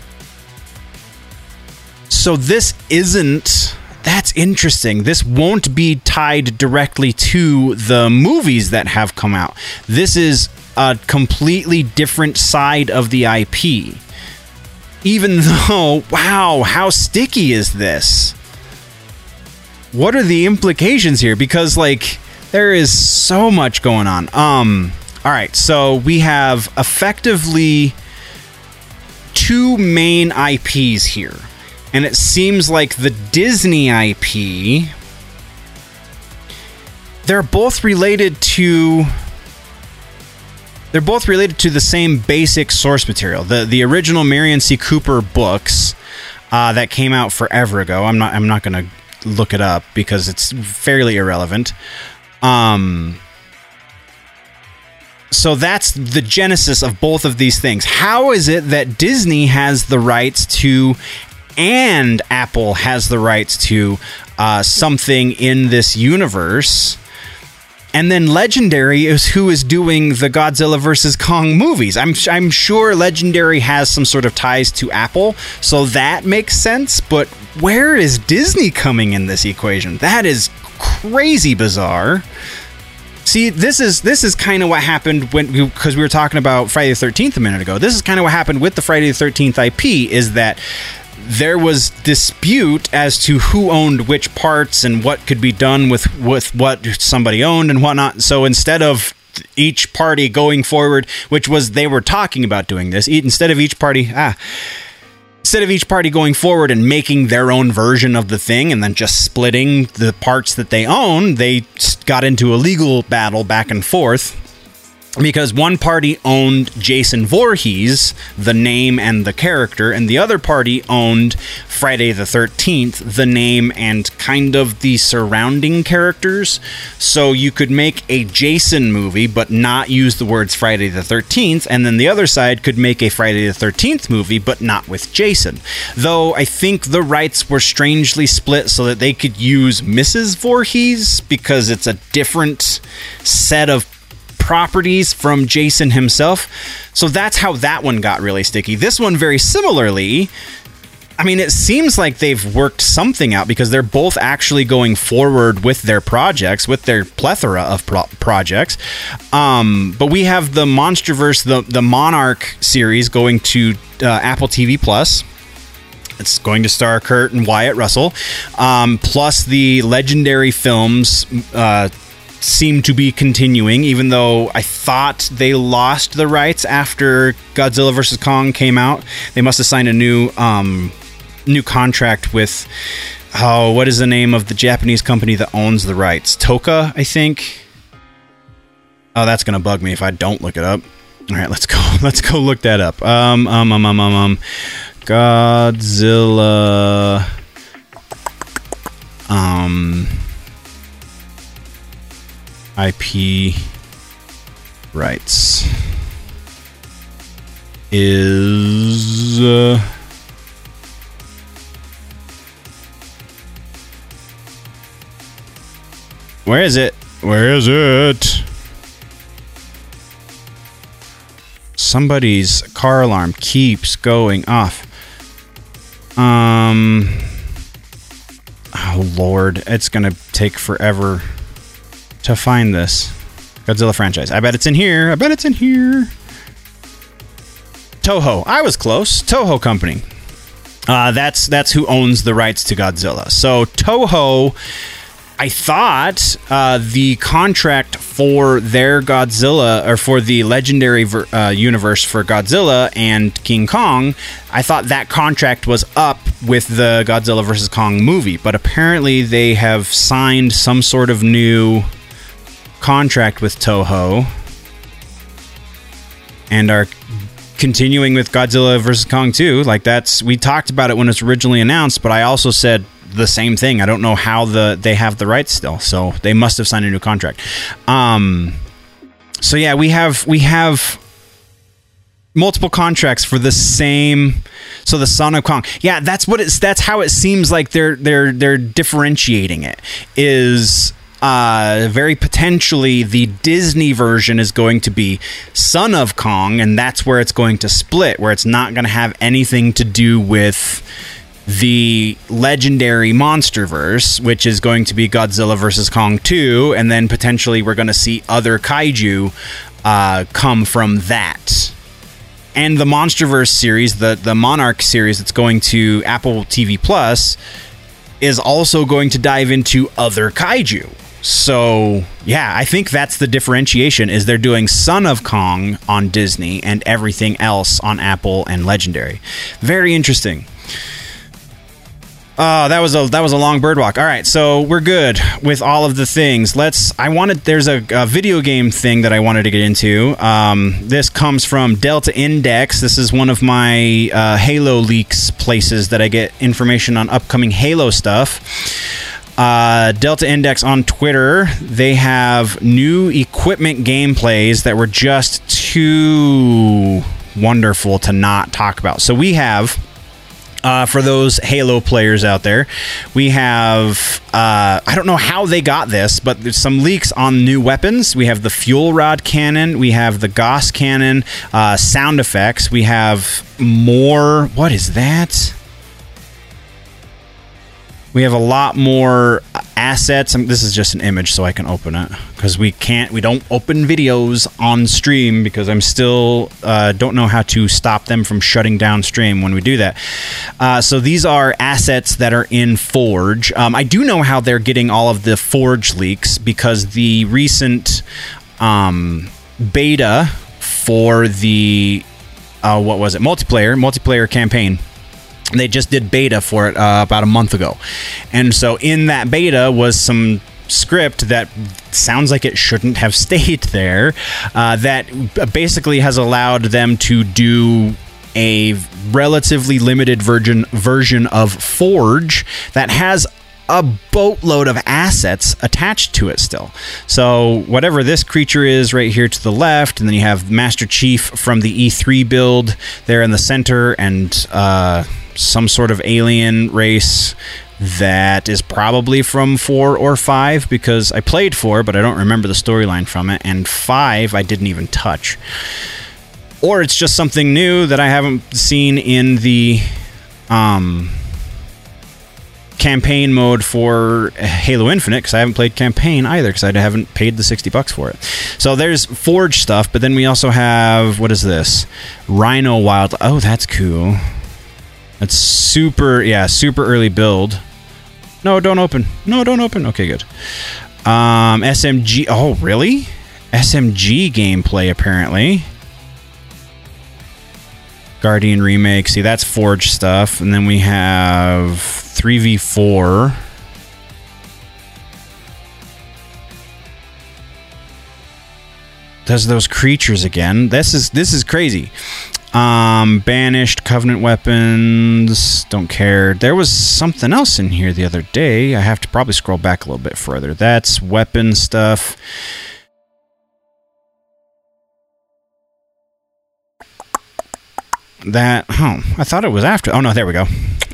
So this isn't... That's interesting. This won't be tied directly to the movies that have come out. This is a completely different side of the I P. Even though, wow, how sticky is this? What are the implications here? Because, like, there is so much going on. Um, all right, so we have effectively two main I Ps here. And it seems like the Disney I P, they're both related to they're both related to the same basic source material. The the original Merian C. Cooper books uh, that came out forever ago. I'm not I'm not going to look it up because it's fairly irrelevant. Um So that's the genesis of both of these things. How is it that Disney has the rights to, and Apple has the rights to, uh, something in this universe, and then Legendary is who is doing the Godzilla versus. Kong movies? I'm I'm sure Legendary has some sort of ties to Apple, so that makes sense. But where is Disney coming in this equation? That is crazy bizarre. See, this is this is kind of what happened when, because we were talking about Friday the thirteenth a minute ago. This is kind of what happened with the Friday the thirteenth I P, is that there was dispute as to who owned which parts and what could be done with, with what somebody owned and whatnot. So instead of each party going forward, which was, they were talking about doing this, instead of each party, ah, instead of each party going forward and making their own version of the thing and then just splitting the parts that they own, they got into a legal battle back and forth. Because one party owned Jason Voorhees, the name and the character, and the other party owned Friday the thirteenth, the name and kind of the surrounding characters. So you could make a Jason movie, but not use the words Friday the thirteenth, and then the other side could make a Friday the thirteenth movie, but not with Jason. Though I think the rights were strangely split so that they could use Missus Voorhees, because it's a different set of properties from Jason himself. So that's how that one got really sticky. This one, very similarly, I mean, it seems like they've worked something out, because they're both actually going forward with their projects, with their plethora of pro- projects. Um, but we have the Monsterverse, the, the Monarch series going to uh, Apple T V Plus. It's going to star Kurt and Wyatt Russell, um, plus the Legendary films uh, seem to be continuing, even though I thought they lost the rights after Godzilla versus. Kong came out. They must have signed a new um, new contract with, oh, what is the name of the Japanese company that owns the rights? Toka, I think. Oh, that's gonna bug me if I don't look it up. All right, let's go. Let's go look that up. Um, um, um, um, um, um Godzilla. Um, I P rights is. Uh, where is it? Where is it? Somebody's car alarm keeps going off. Um. Oh, Lord. It's going to take forever to find this. Godzilla franchise. I bet it's in here. I bet it's in here. Toho. I was close. Toho Company. Uh, that's, that's who owns the rights to Godzilla. So, Toho... I thought uh, the contract for their Godzilla, or for the legendary ver- uh, universe for Godzilla and King Kong, I thought that contract was up with the Godzilla versus Kong movie. But apparently they have signed some sort of new contract with Toho and are continuing with Godzilla versus Kong two. Like, that's, we talked about it when it was originally announced, but I also said the same thing. I don't know how the they have the rights still, so they must have signed a new contract. Um, so yeah, we have we have multiple contracts for the same. So the Son of Kong, yeah, that's what it's. That's how it seems like they're they're they're differentiating it. Is uh, very potentially the Disney version is going to be Son of Kong, and that's where it's going to split, where it's not going to have anything to do with the legendary MonsterVerse, which is going to be Godzilla versus Kong two, and then potentially we're going to see other kaiju uh, come from that. And the MonsterVerse series, the, the Monarch series that's going to Apple T V Plus, is also going to dive into other kaiju. So, yeah, I think that's the differentiation, is they're doing Son of Kong on Disney and everything else on Apple and Legendary. Very interesting. Oh, that was a that was a long bird walk. All right, so we're good with all of the things. Let's. I wanted. There's a, a video game thing that I wanted to get into. Um, this comes from Delta Index. This is one of my uh, Halo leaks places that I get information on upcoming Halo stuff. Uh, Delta Index on Twitter. They have new equipment gameplays that were just too wonderful to not talk about. So we have. Uh, for those Halo players out there, we have, uh, I don't know how they got this, but there's some leaks on new weapons. We have the Fuel Rod Cannon, we have the Gauss Cannon, uh, sound effects, we have more, what is that? We have a lot more assets. I mean, this is just an image, so I can open it, because we can't, we don't open videos on stream because I'm still uh, don't know how to stop them from shutting down stream when we do that. Uh, so these are assets that are in Forge. Um, I do know how they're getting all of the Forge leaks, because the recent um, beta for the uh, what was it multiplayer multiplayer campaign. They just did beta for it uh, about a month ago. And so in that beta was some script that sounds like it shouldn't have stayed there, uh, that basically has allowed them to do a relatively limited version version of Forge that has a boatload of assets attached to it still. So whatever this creature is right here to the left, and then you have Master Chief from the E three build there in the center, and uh, some sort of alien race that is probably from four or five, because I played four, but I don't remember the storyline from it, and five I didn't even touch. Or it's just something new that I haven't seen in the um, campaign mode for Halo Infinite, because I haven't played campaign either, because I haven't paid the sixty bucks for it. So there's Forge stuff, but then we also have, what is this? Rhino Wild. Oh, that's cool. That's super, yeah, super early build. No, don't open. No, don't open. Okay, good. Um, S M G. Oh, really? S M G gameplay, apparently. Guardian Remake. See, that's Forge stuff. And then we have three v four. does those creatures again. This is this is crazy. Um, banished covenant weapons. Don't care. There was something else in here the other day. I have to probably scroll back a little bit further. That's weapon stuff. That, oh, I thought it was after. Oh, no, there we go.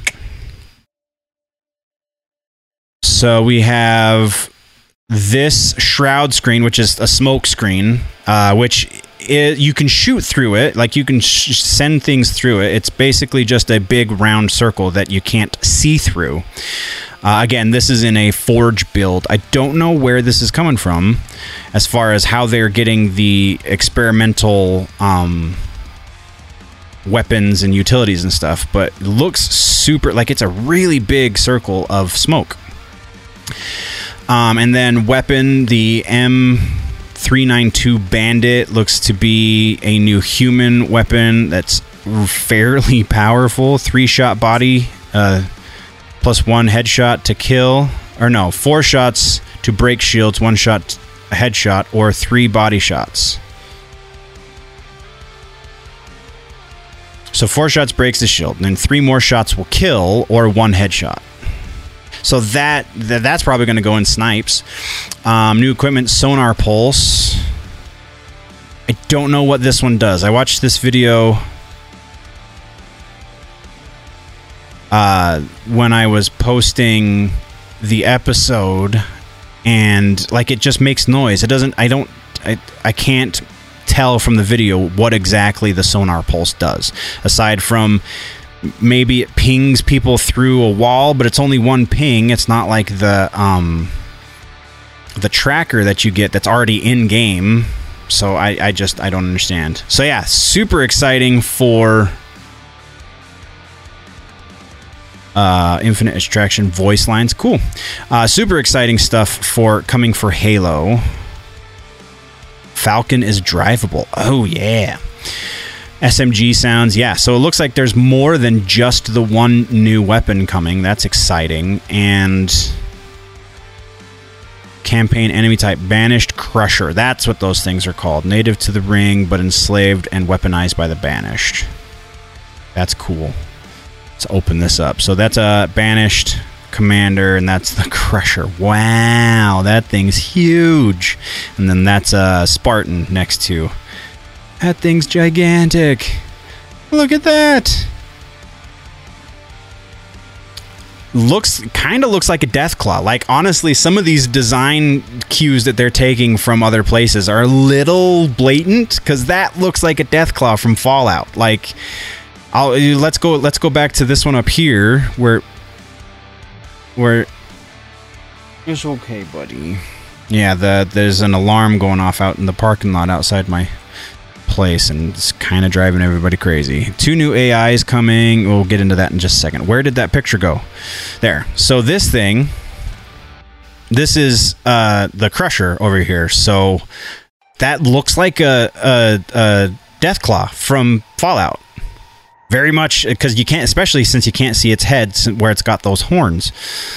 So we have this shroud screen, which is a smoke screen, uh, which is, you can shoot through it. Like, you can sh send things through it. It's basically just a big round circle that you can't see through. Uh, again, this is in a Forge build. I don't know where this is coming from as far as how they're getting the experimental... Um, weapons and utilities and stuff, but it looks super, like it's a really big circle of smoke. Um, and then weapon, the M three ninety-two Bandit looks to be a new human weapon that's fairly powerful. Three shot body, uh, plus one headshot to kill, or no, four shots to break shields, one shot headshot, or three body shots. So four shots breaks the shield, and then three more shots will kill, or one headshot. So that, that that's probably going to go in snipes. Um, new equipment, sonar pulse. I don't know what this one does. I watched this video uh, when I was posting the episode, and like it just makes noise. It doesn't. I don't. I I can't tell from the video what exactly the sonar pulse does, aside from maybe it pings people through a wall, but it's only one ping. It's not like the um the tracker that you get that's already in game. So I, I just I don't understand. So yeah, super exciting for uh infinite extraction voice lines. Cool. Uh super exciting stuff for coming for Halo. Falcon is drivable. Oh, yeah. S M G sounds. Yeah, so it looks like there's more than just the one new weapon coming. That's exciting. And campaign enemy type Banished Crusher. That's what those things are called. Native to the ring, but enslaved and weaponized by the Banished. That's cool. Let's open this up. So that's a Banished Commander, and that's the Crusher. Wow, that thing's huge. And then that's a Spartan next to. That thing's gigantic. Look at that. Looks, kind of looks like a Deathclaw. Like, honestly, some of these design cues that they're taking from other places are a little blatant, because that looks like a Deathclaw from Fallout. Like, I'll let's go let's go back to this one up here where where it's okay, buddy. Yeah, the there's an alarm going off out in the parking lot outside my place, and it's kind of driving everybody crazy. Two new A Is coming. We'll get into that in just a second. Where did that picture go? There. So this thing, this is uh, the Crusher over here. So that looks like a, a, a Deathclaw from Fallout. Very much, because you can't, especially since you can't see its head where it's got those horns.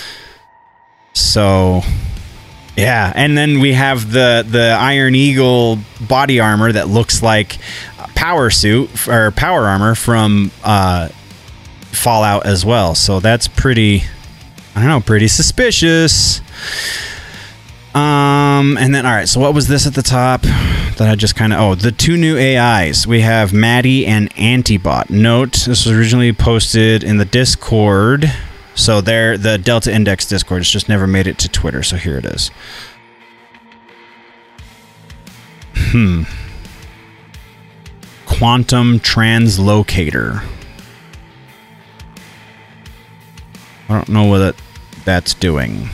So, yeah. And then we have the, the Iron Eagle body armor that looks like power suit, or power armor from uh, Fallout as well. So that's pretty, I don't know, pretty suspicious. Um, and then, all right, so what was this at the top that I just kind of, oh, the two new A Is. We have Maddie and Antibot. Note, this was originally posted in the Discord. So there, the Delta Index Discord. It's just never made it to Twitter, so here it is. Hmm. Quantum Translocator. I don't know what that's doing.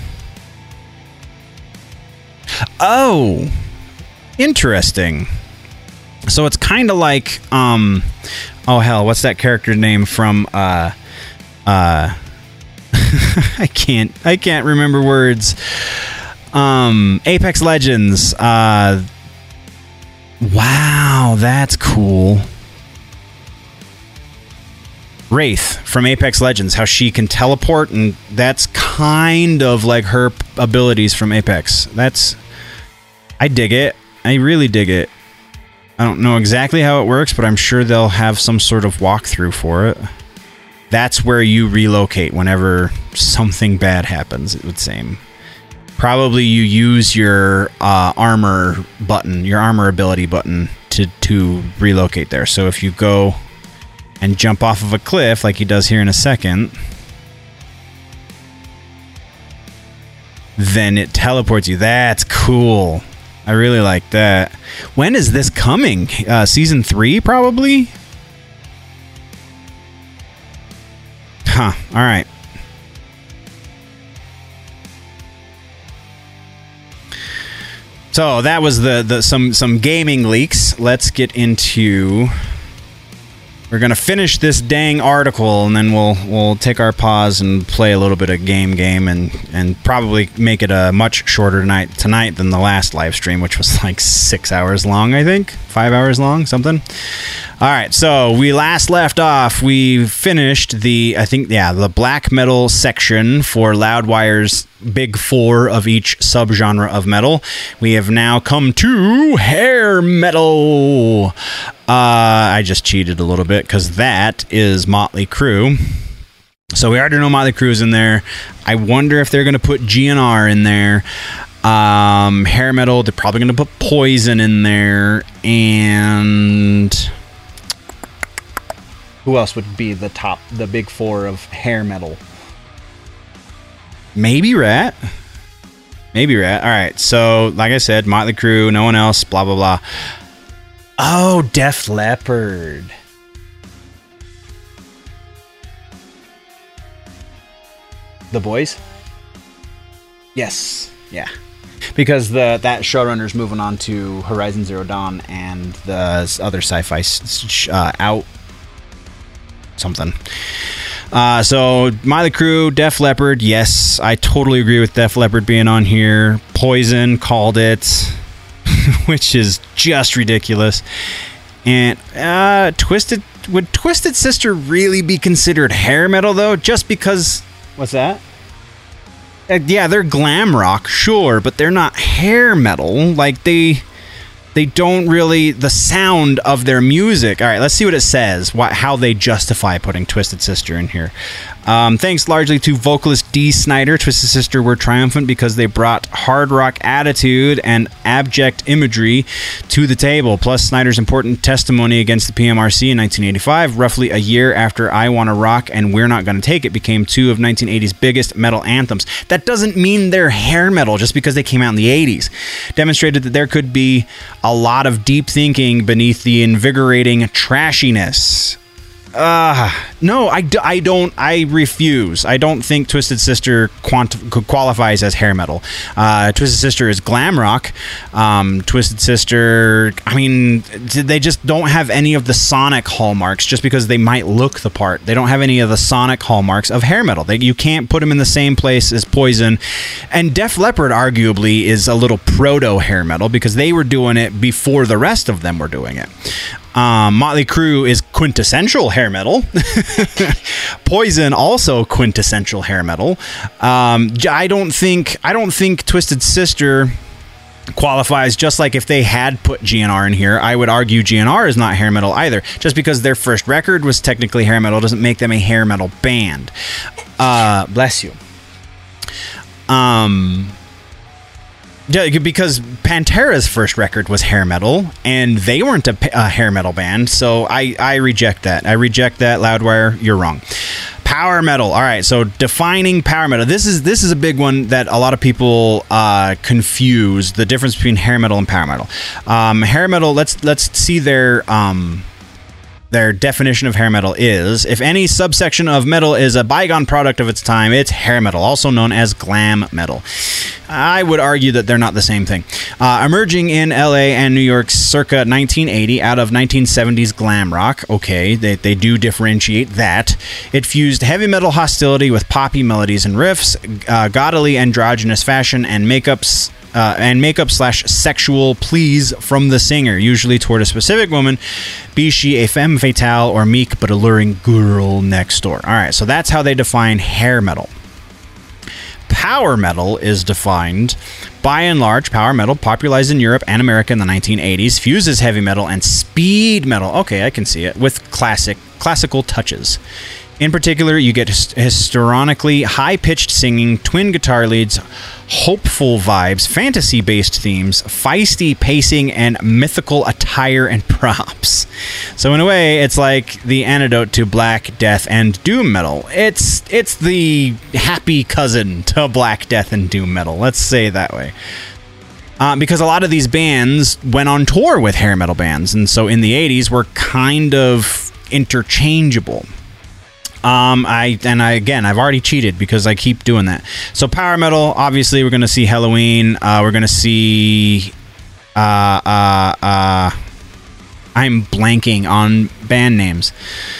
Oh, interesting. So it's kind of like, um, oh hell, what's that character name from, uh, uh, I can't, I can't remember words. Um, Apex Legends. Uh, wow, that's cool. Wraith from Apex Legends, how she can teleport, and that's kind of like her abilities from Apex. That's, I dig it. I really dig it. I don't know exactly how it works, but I'm sure they'll have some sort of walkthrough for it. That's where you relocate whenever something bad happens, it would seem. Probably you use your uh, armor button, your armor ability button, to, to relocate there. So if you go and jump off of a cliff, like he does here in a second, then it teleports you. That's cool. I really like that. When is this coming? Uh, season three, probably? Huh. All right. So that was the, the some some gaming leaks. Let's get into... We're gonna finish this dang article, and then we'll we'll take our pause and play a little bit of game game, and and probably make it a much shorter night tonight than the last live stream, which was like six hours long, I think, five hours long, something. All right, so we last left off. We finished the I think yeah the black metal section for Loudwire's big four of each subgenre of metal. We have now come to hair metal. Uh, I just cheated a little bit because that is Motley Crue. So we already know Motley Crue's in there. I wonder if they're going to put G N R in there. Um, hair metal, they're probably going to put Poison in there. And who else would be the top, the big four of hair metal? Maybe Rat. Maybe Rat. All right. So, like I said, Motley Crue, no one else, blah, blah, blah. Oh, Def Leppard. The Boys? Yes. Yeah. Because the that showrunner's moving on to Horizon Zero Dawn and the other sci-fi uh, out something. Uh, so, Motley Crue, Def Leppard, yes, I totally agree with Def Leppard being on here. Poison called it, which is just ridiculous. And uh, Twisted, would Twisted Sister really be considered hair metal, though? Just because, what's that? Uh, yeah, they're glam rock, sure, but they're not hair metal. Like, they... They don't really... The sound of their music... All right, let's see what it says. What, how they justify putting Twisted Sister in here. Um, thanks largely to vocalist Dee Snider, Twisted Sister were triumphant because they brought hard rock attitude and abject imagery to the table. Plus, Snider's important testimony against the P M R C in nineteen eighty-five, roughly a year after I Wanna Rock and We're Not Gonna Take It became two of nineteen eighties biggest metal anthems. That doesn't mean they're hair metal just because they came out in the eighties. Demonstrated that there could be a lot of deep thinking beneath the invigorating trashiness. Uh, no, I, d- I don't, I refuse. I don't think Twisted Sister quant- qualifies as hair metal. Uh, Twisted Sister is glam rock. Um, Twisted Sister, I mean, they just don't have any of the sonic hallmarks just because they might look the part. They don't have any of the sonic hallmarks of hair metal. They, you can't put them in the same place as Poison. And Def Leppard arguably is a little proto hair metal because they were doing it before the rest of them were doing it. Um, Motley Crue is quintessential hair metal. Poison also quintessential hair metal. Um, I don't think I don't think Twisted Sister qualifies. Just like if they had put G N R in here, I would argue G N R is not hair metal either. Just because their first record was technically hair metal doesn't make them a hair metal band. Uh, bless you. Um. Because Pantera's first record was hair metal, and they weren't a, a hair metal band, so I, I reject that. I reject that, Loudwire. You're wrong. Power metal. All right, so defining power metal. This is this is a big one that a lot of people uh, confuse the difference between hair metal and power metal. Um, hair metal. Let's let's see their. Um, Their definition of hair metal is, if any subsection of metal is a bygone product of its time, it's hair metal, also known as glam metal. I would argue that they're not the same thing. Uh, emerging in L A and New York circa nineteen eighty out of nineteen seventies glam rock, okay, they, they do differentiate that. It fused heavy metal hostility with poppy melodies and riffs, uh, gaudily androgynous fashion, and makeups... Uh, and makeup slash sexual pleas from the singer, usually toward a specific woman, be she a femme fatale or meek but alluring girl next door. All right, so that's how they define hair metal. power metal is defined. By and large, power metal, popularized in Europe and America in the nineteen eighties, fuses heavy metal and speed metal, okay, I can see it, with classic classical touches. In particular, you get hist- historically high-pitched singing, twin guitar leads, hopeful vibes, fantasy-based themes, feisty pacing, and mythical attire and props. So in a way, it's like the antidote to Black Death and Doom metal. It's it's the happy cousin to Black Death and Doom metal. Let's say it that way. Uh, because a lot of these bands went on tour with hair metal bands, and so in the eighties were kind of interchangeable. Um, I and I again, I've already cheated because I keep doing that. So power metal, obviously, we're going to see Helloween. Uh, we're going to see. Uh, uh, uh, I'm blanking on band names.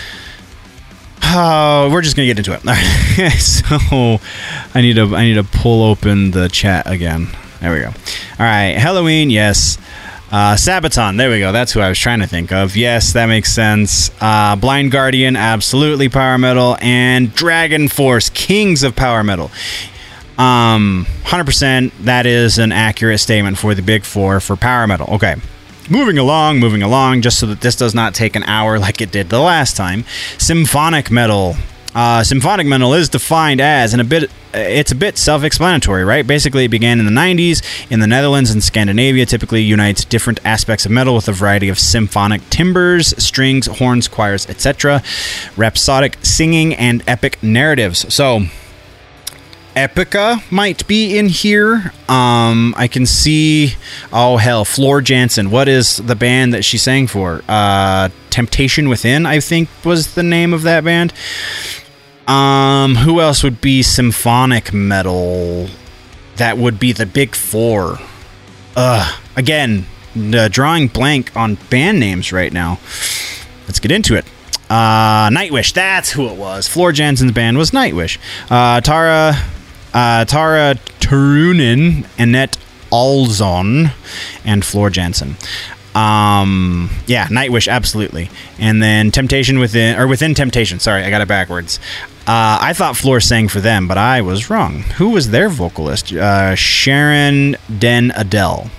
Oh, we're just going to get into it. So I need to I need to pull open the chat again. There we go. All right, Helloween, yes. Uh, Sabaton, there we go. That's who I was trying to think of. Yes, that makes sense. Uh, Blind Guardian, absolutely power metal. And Dragon Force, kings of power metal. Um, one hundred percent, that is an accurate statement for the big four for power metal. Okay, moving along, moving along, just so that this does not take an hour like it did the last time. Symphonic metal. Uh, symphonic metal is defined as, and a bit, it's a bit self-explanatory, right? Basically, it began in the nineties in the Netherlands and Scandinavia. Typically unites different aspects of metal with a variety of symphonic timbres, strings, horns, choirs, et cetera. Rhapsodic singing and epic narratives. So, Epica might be in here. Um, I can see, oh hell, Floor Jansen. What is the band that she sang for? Uh, Temptation Within, I think, was the name of that band. Um, who else would be symphonic metal? That would be the big four. Ugh. Again, uh, drawing blank on band names right now. Let's get into it. Uh, Nightwish, that's who it was. Floor Jansen's band was Nightwish. Uh, Tara, uh, Tara Turunen, Annette Alzon, and Floor Jansen. Um, yeah, Nightwish, absolutely. And then Temptation Within, or Within Temptation, sorry, I got it backwards. Uh, I thought Floor sang for them, but I was wrong. Who was their vocalist? Uh, Sharon Den Adele.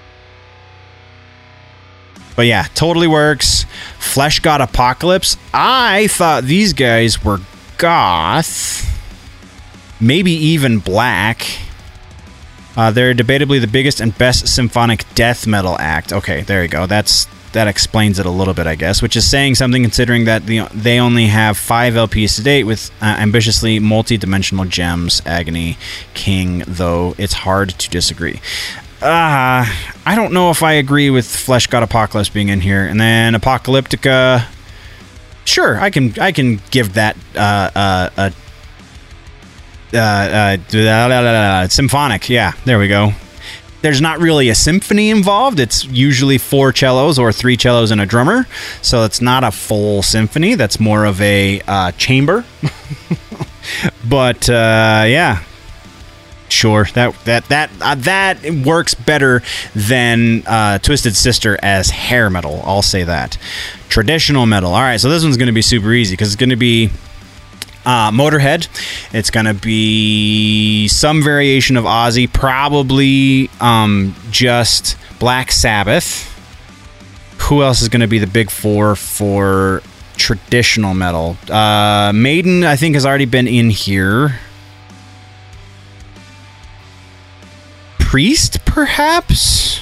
But yeah, totally works. Flesh God Apocalypse. I thought these guys were goth. Maybe even black. Uh, they're debatably the biggest and best symphonic death metal act. Okay, there you go. That's that explains it a little bit, I guess, which is saying something considering that the, they only have five L Ps to date with uh, ambitiously multi-dimensional gems. Agony King, though, it's hard to disagree. Uh, I don't know if I agree with Flesh God Apocalypse being in here. And then Apocalyptica, sure, I can I can give that uh, uh, uh, uh, uh, symphonic. Yeah, there we go. There's not really a symphony involved. It's usually four cellos or three cellos and a drummer. So it's not a full symphony. That's more of a uh, chamber. But uh, yeah. Sure, that that that uh, that works better than uh, Twisted Sister as hair metal. I'll say that. Traditional metal. All right, so this one's going to be super easy because it's going to be uh, Motorhead. It's going to be some variation of Ozzy, probably um, just Black Sabbath. Who else is going to be the big four for traditional metal? Uh, Maiden, I think, has already been in here. Priest, perhaps?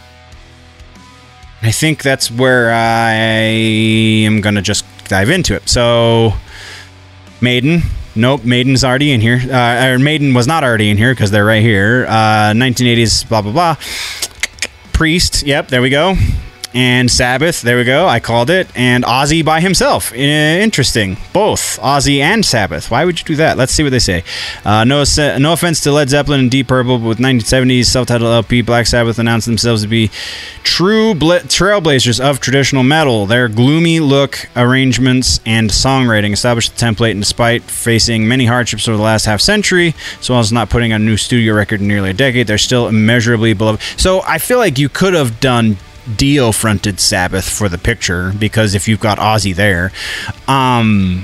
I think that's where I am going to just dive into it. So, Maiden. Nope, Maiden's already in here. Uh, or Maiden was not already in here because they're right here. Uh, nineteen eighties, blah, blah, blah. Priest, yep, there we go. And Sabbath, there we go, I called it. And Ozzy by himself. Interesting. Both Ozzy and Sabbath. Why would you do that? Let's see what they say. Uh, no, no offense to Led Zeppelin and Deep Purple, but with nineteen seventies self-titled L P, Black Sabbath announced themselves to be true bla- trailblazers of traditional metal. Their gloomy look, arrangements, and songwriting established the template, and despite facing many hardships over the last half century, as well as not putting a new studio record in nearly a decade, they're still immeasurably beloved. So I feel like you could have done Dio fronted Sabbath for the picture, because if you've got Ozzy there, um, but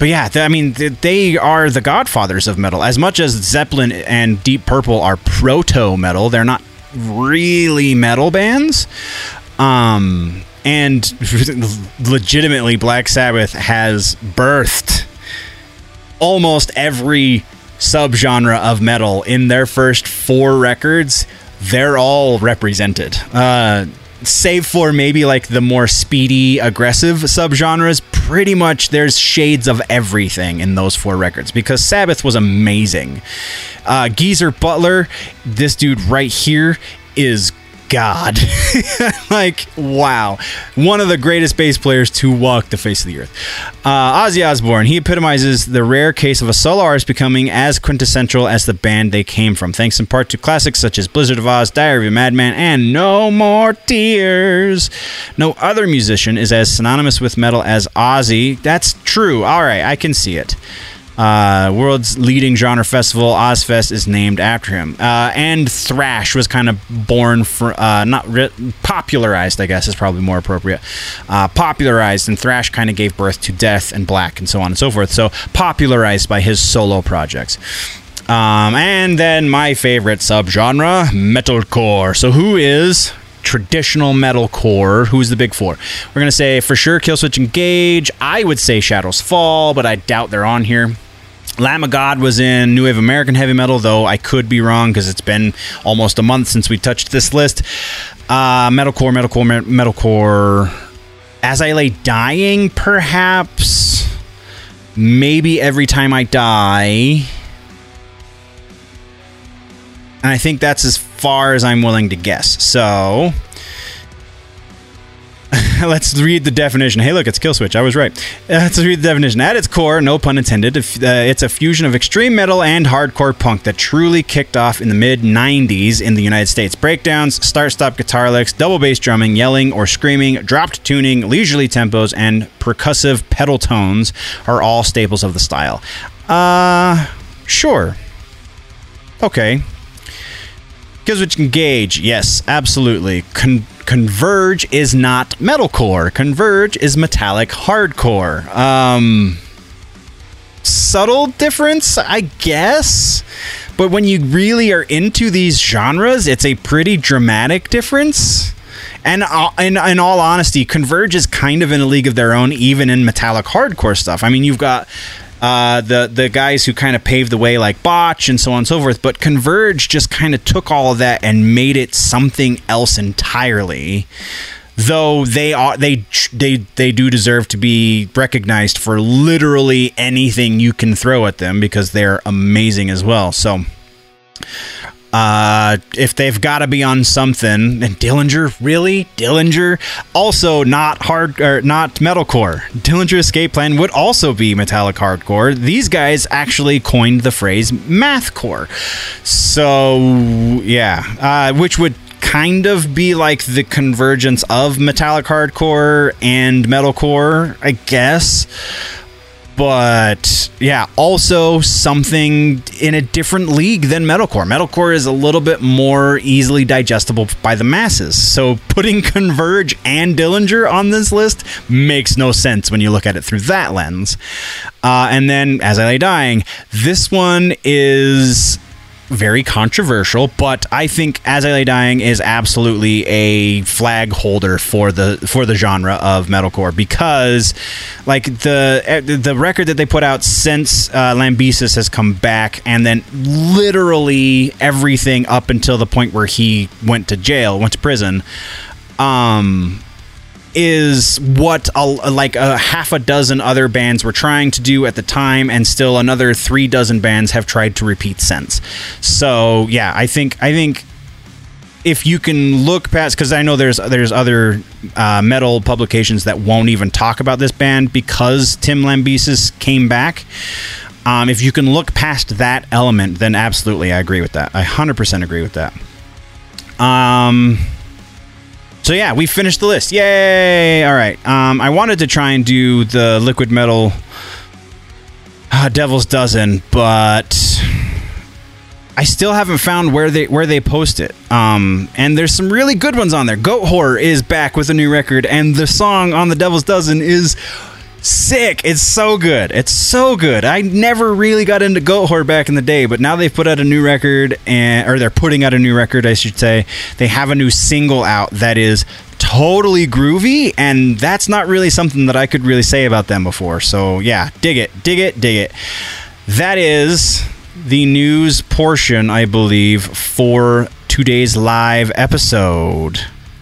but yeah, th- I mean, th- they are the godfathers of metal. As much as Zeppelin and Deep Purple are proto-metal, they're not really metal bands. Um, and legitimately, Black Sabbath has birthed almost every subgenre of metal in their first four records. They're all represented. Uh, save for maybe like the more speedy, aggressive subgenres, pretty much there's shades of everything in those four records because Sabbath was amazing. Uh, Geezer Butler, this dude right here, is God. Like, wow. One of the greatest bass players to walk the face of the earth. Uh, Ozzy Osbourne, he epitomizes the rare case of a solo artist becoming as quintessential as the band they came from, thanks in part to classics such as Blizzard of Oz, Diary of a Madman, and No More Tears. No other musician is as synonymous with metal as Ozzy. That's true. All right, I can see it. Uh, world's leading genre festival, Ozfest, is named after him. Uh, and thrash was kind of born for, uh, not re- popularized, I guess is probably more appropriate. Uh, popularized, and thrash kind of gave birth to death and black and so on and so forth. So popularized by his solo projects. Um, and then my favorite subgenre, metalcore. So who is traditional metalcore? Who's the big four? We're going to say for sure Killswitch Engage. I would say Shadows Fall, but I doubt they're on here. Lamb of God was in New Wave American Heavy Metal, though I could be wrong because it's been almost a month since we touched this list. Uh, metalcore, metalcore, metalcore. As I Lay Dying, perhaps. Maybe Every Time I Die. And I think that's as far as I'm willing to guess. So let's read the definition. Hey, look, it's Killswitch. I was right. Uh, let's read the definition. At its core, no pun intended, uh, it's a fusion of extreme metal and hardcore punk that truly kicked off in the mid nineties in the United States. Breakdowns, start-stop guitar licks, double bass drumming, yelling or screaming, dropped tuning, leisurely tempos, and percussive pedal tones are all staples of the style. Uh, sure. Okay. Killswitch Engage, yes, absolutely. Con- Converge is not metalcore. Converge is metallic hardcore. Um, subtle difference, I guess. But when you really are into these genres, it's a pretty dramatic difference. And uh, in, in all honesty, Converge is kind of in a league of their own, even in metallic hardcore stuff. I mean, you've got Uh, the the guys who kind of paved the way like Botch and so on and so forth, but Converge just kind of took all of that and made it something else entirely. Though they are they they they do deserve to be recognized for literally anything you can throw at them because they're amazing as well. So Uh, if they've got to be on something, and Dillinger, really? Dillinger? Also not hard, or not metalcore. Dillinger Escape Plan would also be metallic hardcore. These guys actually coined the phrase mathcore. So, yeah, uh, which would kind of be like the convergence of metallic hardcore and metalcore, I guess. But yeah, also something in a different league than metalcore. Metalcore is a little bit more easily digestible by the masses. So putting Converge and Dillinger on this list makes no sense when you look at it through that lens. Uh, and then As I Lay Dying, this one is very controversial, but I think As I Lay Dying is absolutely a flag holder for the for the genre of metalcore because, like, the the record that they put out since uh, Lambesis has come back, and then literally everything up until the point where he went to jail, went to prison, um, is what a, like a half a dozen other bands were trying to do at the time, and still another three dozen bands have tried to repeat since. So yeah, I think I think if you can look past, because I know there's there's other uh, metal publications that won't even talk about this band because Tim Lambesis came back. Um, if you can look past that element, then absolutely, I agree with that. I one hundred percent agree with that. Um. So yeah, we finished the list. Yay! All right. Um, I wanted to try and do the liquid metal uh, Devil's Dozen, but I still haven't found where they where they post it. Um, and there's some really good ones on there. Goat Horror is back with a new record, and the song on the Devil's Dozen is Sick. It's so good. It's so good. I never really got into Goatwhore back in the day, but now they've put out a new record, and or they're putting out a new record, I should say. They have a new single out that is totally groovy, and that's not really something that I could really say about them before. So yeah, dig it, dig it, dig it. That is the news portion, I believe, for today's live episode.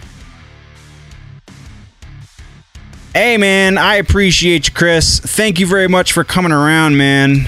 Hey, man, I appreciate you, Chris. Thank you very much for coming around, man.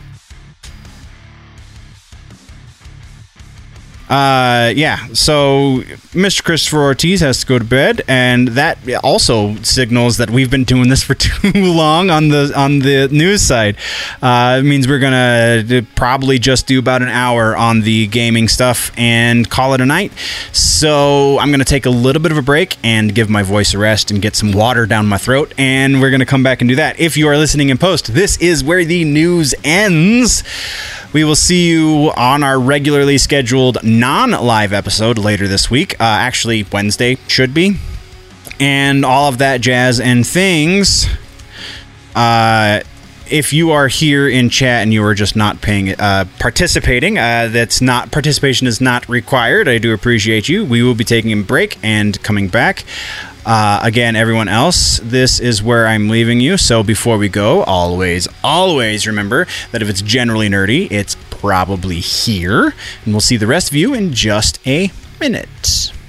Uh, yeah, so Mister Christopher Ortiz has to go to bed, and that also signals that we've been doing this for too long on the on the news side. Uh, it means we're gonna probably just do about an hour on the gaming stuff and call it a night. So I'm gonna take a little bit of a break and give my voice a rest and get some water down my throat, and we're gonna come back and do that. If you are listening in post, this is where the news ends. We will see you on our regularly scheduled non-live episode later this week. Uh, actually, Wednesday should be. And all of that jazz and things. Uh, if you are here in chat and you are just not paying, uh, participating, uh, that's not participation is not required. I do appreciate you. We will be taking a break and coming back. Uh, again, everyone else, this is where I'm leaving you. So before we go, always, always remember that if it's generally nerdy, it's probably here. And we'll see the rest of you in just a minute.